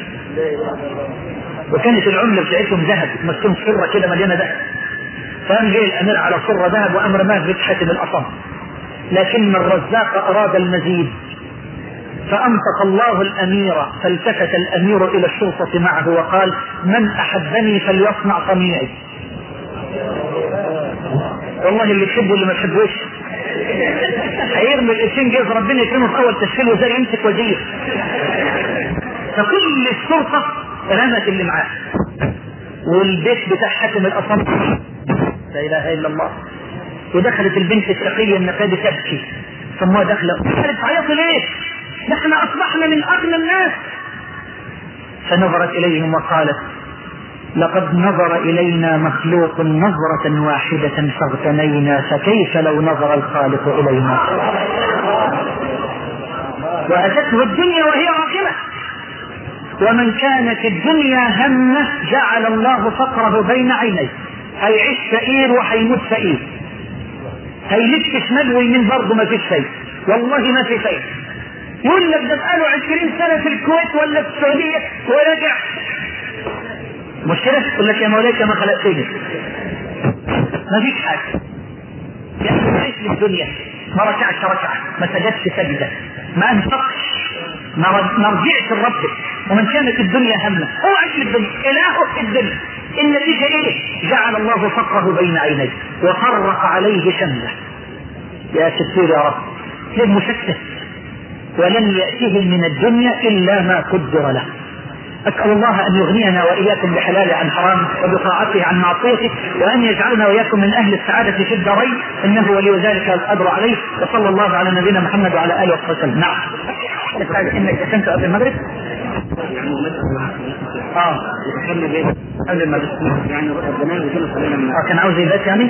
وكانت العمله بتاعتهم ذهب، مسكين صره كده مليانه ذهب. فقام جاي الامير على صره ذهب وامر ما بيت حاتم الاصم، لكن الرزاق اراد المزيد فانطق الله الامير. فالتفت الامير الى الشرطه معه وقال من احبني فليصنع صنيعي. والله اللي تحبه واللي ما تحبوش هيرمي القرشين جايز ربنا يكرمه في اول تشكيل وزاري يمسك وزير. فكل الشرطه رمت اللي معاه، والبيت بتاع حاكم الاصم لا اله الا الله. ودخلت البنت الشقيه النقاده تبكي، سموها داخله قالت تعيطي ليه؟ نحن اصبحنا من اغنى الناس. فنظرت اليهم وقالت لقد نظر الينا مخلوق نظرة واحدة فاغتنينا، فكيف لو نظر الخالق الينا؟ واتته الدنيا وهي راغمة. ومن كانت الدنيا همه جعل الله فقره بين عينيه، هيعيش فقير وهيموت فقير، هيلف شمال ويمين برضه ما فيش شيء، والله ما في شيء. يقول لك ده بقاله 20 سنة في الكويت ولا في السعودية ورجع، مشكلة يقول لك يا مولاك ما خلقتني، ما فيش حاجة. يعني عيش للدنيا، ما ركعش ركعة، ما سجدش سجدة، ما انفقش، ما رجعش لربك. ومن كانت الدنيا همه هو عيش للدنيا، إلهه في الدنيا. النتيجة ايه؟ جعل الله فقره بين عينيه وفرق عليه شمله. يا ستير يا رب، ليه مشكك ولن يأتيه من الدنيا إلا ما قدر له. أسأل الله أن يغنينا وإياكم بحلاله عن حرام وبطاعته عن معصيته، وأن يجعلنا وإياكم من أهل السعادة في الدارين، إنه ولي ذلك القدر عليه. وصلى الله على نبينا محمد وعلى آله وصحبه وسلم. نعم. إنك كنت قبل المغرب؟ قبل المغرب يعني كان عاوز يبات يعني؟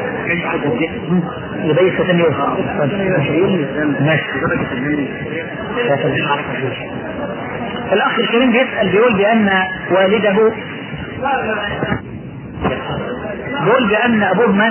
يبيت ثاني يوم. ماشي. الأخ الكريم بيسأل بيقول بأن والده بيقول بأن أبوه مات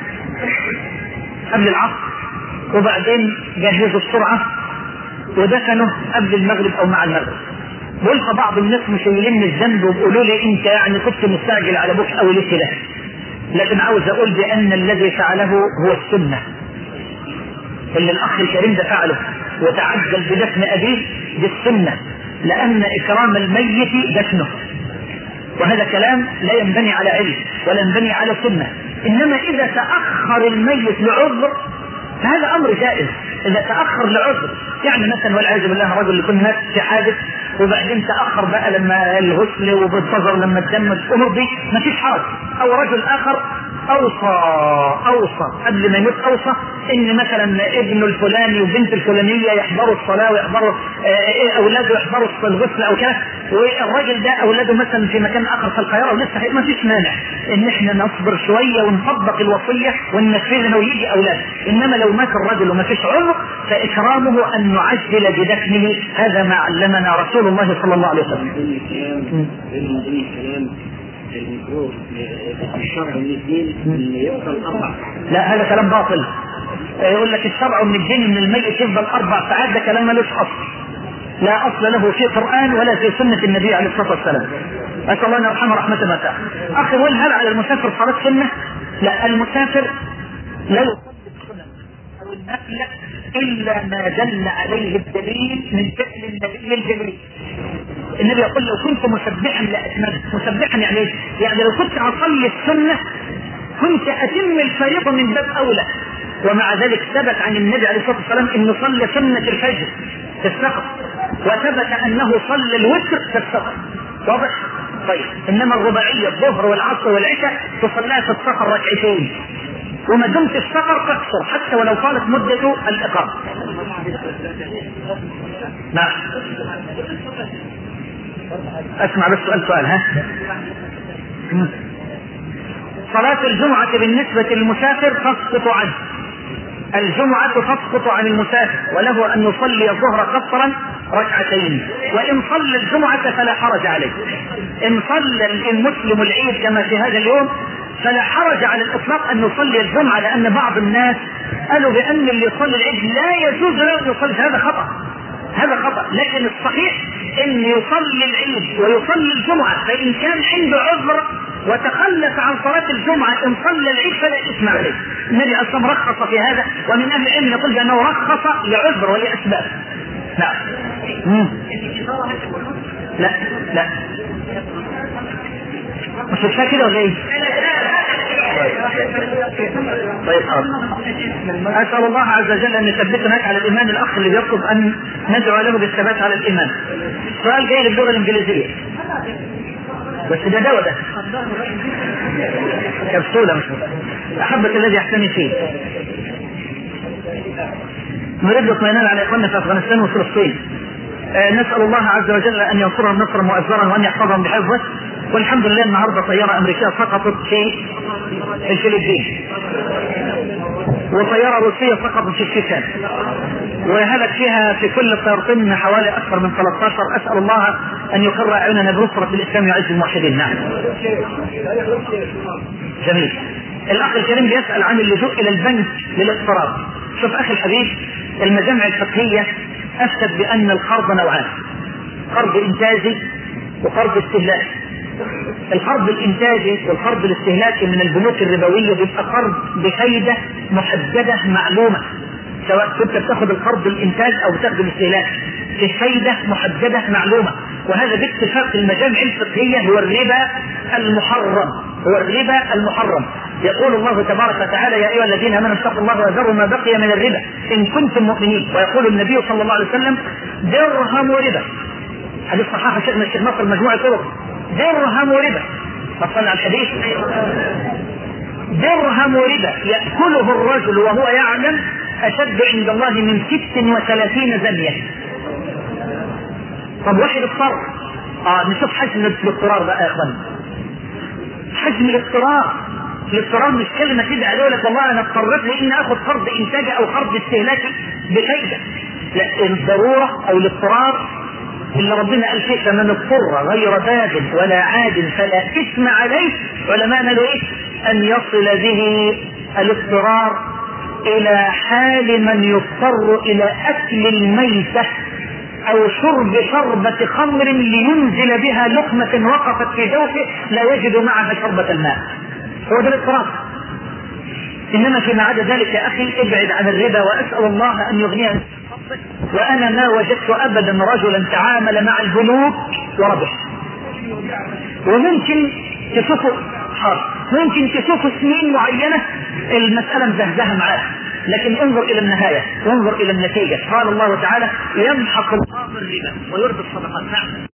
قبل العصر، وبعدين جهزوا السرعة ودفنه قبل المغرب أو مع المغرب. بيقول فبعض الناس مشيلين الذنب وبيقولوا لي أنت يعني كنت مستعجل على أبوك أو ليه كده، لكن عاوز أقول بأن الذي فعله هو السنة اللي الأخ الكريم ده فعله وتعجل بدفن أبيه بالسنة، لأن إكرام الميت دفنه، وهذا كلام لا ينبني على علم ولا ينبني على سنة. إنما إذا تأخر الميت لعذر فهذا أمر جائز. إذا تأخر لعذر يعني مثلا والعياذ بالله رجل يكون مات في حادث وبعدين تأخر بقى لما الغسل وبالتظر لما الدم الأمور دي ما فيش حاجة، أو رجل آخر أوصى قبل ما يموت أوصى إن مثلا ابنه الفلاني وبنت الفلانية يحضروا الصلاة ويحضروا أولاده يحضروا الغسل أو كذا، والراجل ده أولاده مثلا في مكان آخر في القاهرة ولسه ما فيش مانع إن إحنا نصبر شوية ونطبق الوصية وننفذها ويجي أولاده. إنما لو مات الرجل وما فيش عذر فإكرامه أن نعجل بدفنه، هذا ما علمنا رسول الله صلى الله عليه وسلم.
الشرع من الدين اللي يفضل 4
لا هذا كلام باطل. يقول لك الشرع من الدين ان الميت يفضل 4 ساعات، ده كلام ملوش اصل، لا اصل له في القران ولا في سنه النبي عليه الصلاه والسلام. اسال الله ان يرحمه رحمه واسعه. اخي يقول هل على المسافر صلاه سنه؟ لا، المسافر لا يصلي السنه او النفل الا ما دل عليه الدليل من فعل النبي الجليل. النبي يقول لو كنت مسبحا لأتممت. مسبحا يعني ايه؟ يعني لو كنت اصلي السنة كنت اتم الفريضة من باب اولى. ومع ذلك ثبت عن النبي عليه الصلاة والسلام انه صلى سنة الفجر في السقف، وثبت انه صلى الوتر في السقف. واضح؟ طيب انما الرباعية الظهر والعصر والعشاء تصليها في السفر ركعتين، وما دمت السفر تقصر حتى ولو طالت مدة الإقامة. نعم. اسمع بس سؤال ها. صلاة الجمعة بالنسبة للمسافر تسقط عنه. الجمعة تسقط عن المسافر وله ان يصلي الظهر قصرا ركعتين، وان صلى الجمعة فلا حرج عليه. ان صلى المسلم العيد كما في هذا اليوم فلا حرج على الاطلاق ان يصلي الجمعة، لان بعض الناس قالوا بان اللي يصلي العيد لا يجوز له ان يصلي. هذا خطأ، هذا خطأ. لكن الصحيح ان يصلي العيد ويصلي الجمعة، فان كان عنده عذر وتخلف عن صلاة الجمعة ان صلى العيد فلا اثم عليه. النبي اصلا رخص في هذا، ومن اهل العلم يقول بانه رخص لعذر ولاسباب. نعم. لا لا مش كده ولا ايه؟ طيب أسأل الله عز وجل أن يثبتنا على الإيمان. الأخ اللي بيطلب أن ندعو له بالثبات على الإيمان. سؤال جاي باللغة الإنجليزية بس ده دواء، ده كبسولة مش أحبك الذي يحتمي فيه. نريد اطمئنان على إخواننا في أفغانستان وفلسطين. نسأل الله عز وجل أن ينصرهم نصرا مؤزرا وأن يحفظهم بحفظه. والحمد لله النهارده طيارة أمريكية سقطت في الفلبين، وطيارة روسية سقطت في الشيشان، وهلك فيها في كل الطيارتين حوالي أكثر من 13. أسأل الله أن يقر أعيننا بنصرة الإسلام ويعز الموحدين. نعم جميل. الأخ الكريم بيسأل عن اللجوء إلى البنك للاقتراض. شوف أخي الحبيب، المجامع الفقهية أفتت بأن القرض نوعان: قرض إنتاجي وقرض استهلاكي. القرض الإنتاجي والقرض الاستهلاكي من البنوك الربوية بيبقى قرض بفايدة محددة معلومة، سواء كنت بتاخد القرض الإنتاج أو بتاخد الاستهلاك، في فايدة محددة معلومة. وهذا باتفاق المجامع الفقهية هو الربا المحرم، هو الربا المحرم. يقول الله تبارك وتعالى: يا أيها الذين آمنوا اتقوا الله وذروا ما بقي من الربا إن كنتم مؤمنين. ويقول النبي صلى الله عليه وسلم: درهم ربا. حديث صحيح شيخنا الشيخ ناصر مجموعة طرق. درهم ربا. فصلنا على الحديث. درهم ربا يأكله الرجل وهو يعلم أشد عند الله من 36 زنية. طب واحد اضطر، نشوف حجم الاضطرار بقى يا اخوان. حجم الاضطرار مش كلمة كده قالوا لك والله انا اضطريت لاني اخذ قرض انتاجي او قرض استهلاكي بفايدة. لا، الضرورة او الاضطرار اللي ربنا قال فيه: فمن اضطر غير باد ولا عاد فلا اثم عليه. علماءنا له ايه؟ ان يصل به الاضطرار الى حال من يضطر الى اكل الميتة او شرب شربة خمر لينزل بها لقمة وقفت في جوفه لا يجد معها شربة الماء. هو ده الاضطرار. انما فيما عدا ذلك يا اخي ابعد عن الربا، واسأل الله ان يغنينا. وانا ما وجدت ابدا رجلا تعامل مع البنوك وربح. وممكن تشوفوا سنين معينة المسألة مزهزهة معاه، لكن انظر الى النهاية وانظر الى النتيجة. قال الله تعالى: يمحق الله الربا ويربي الصدقات.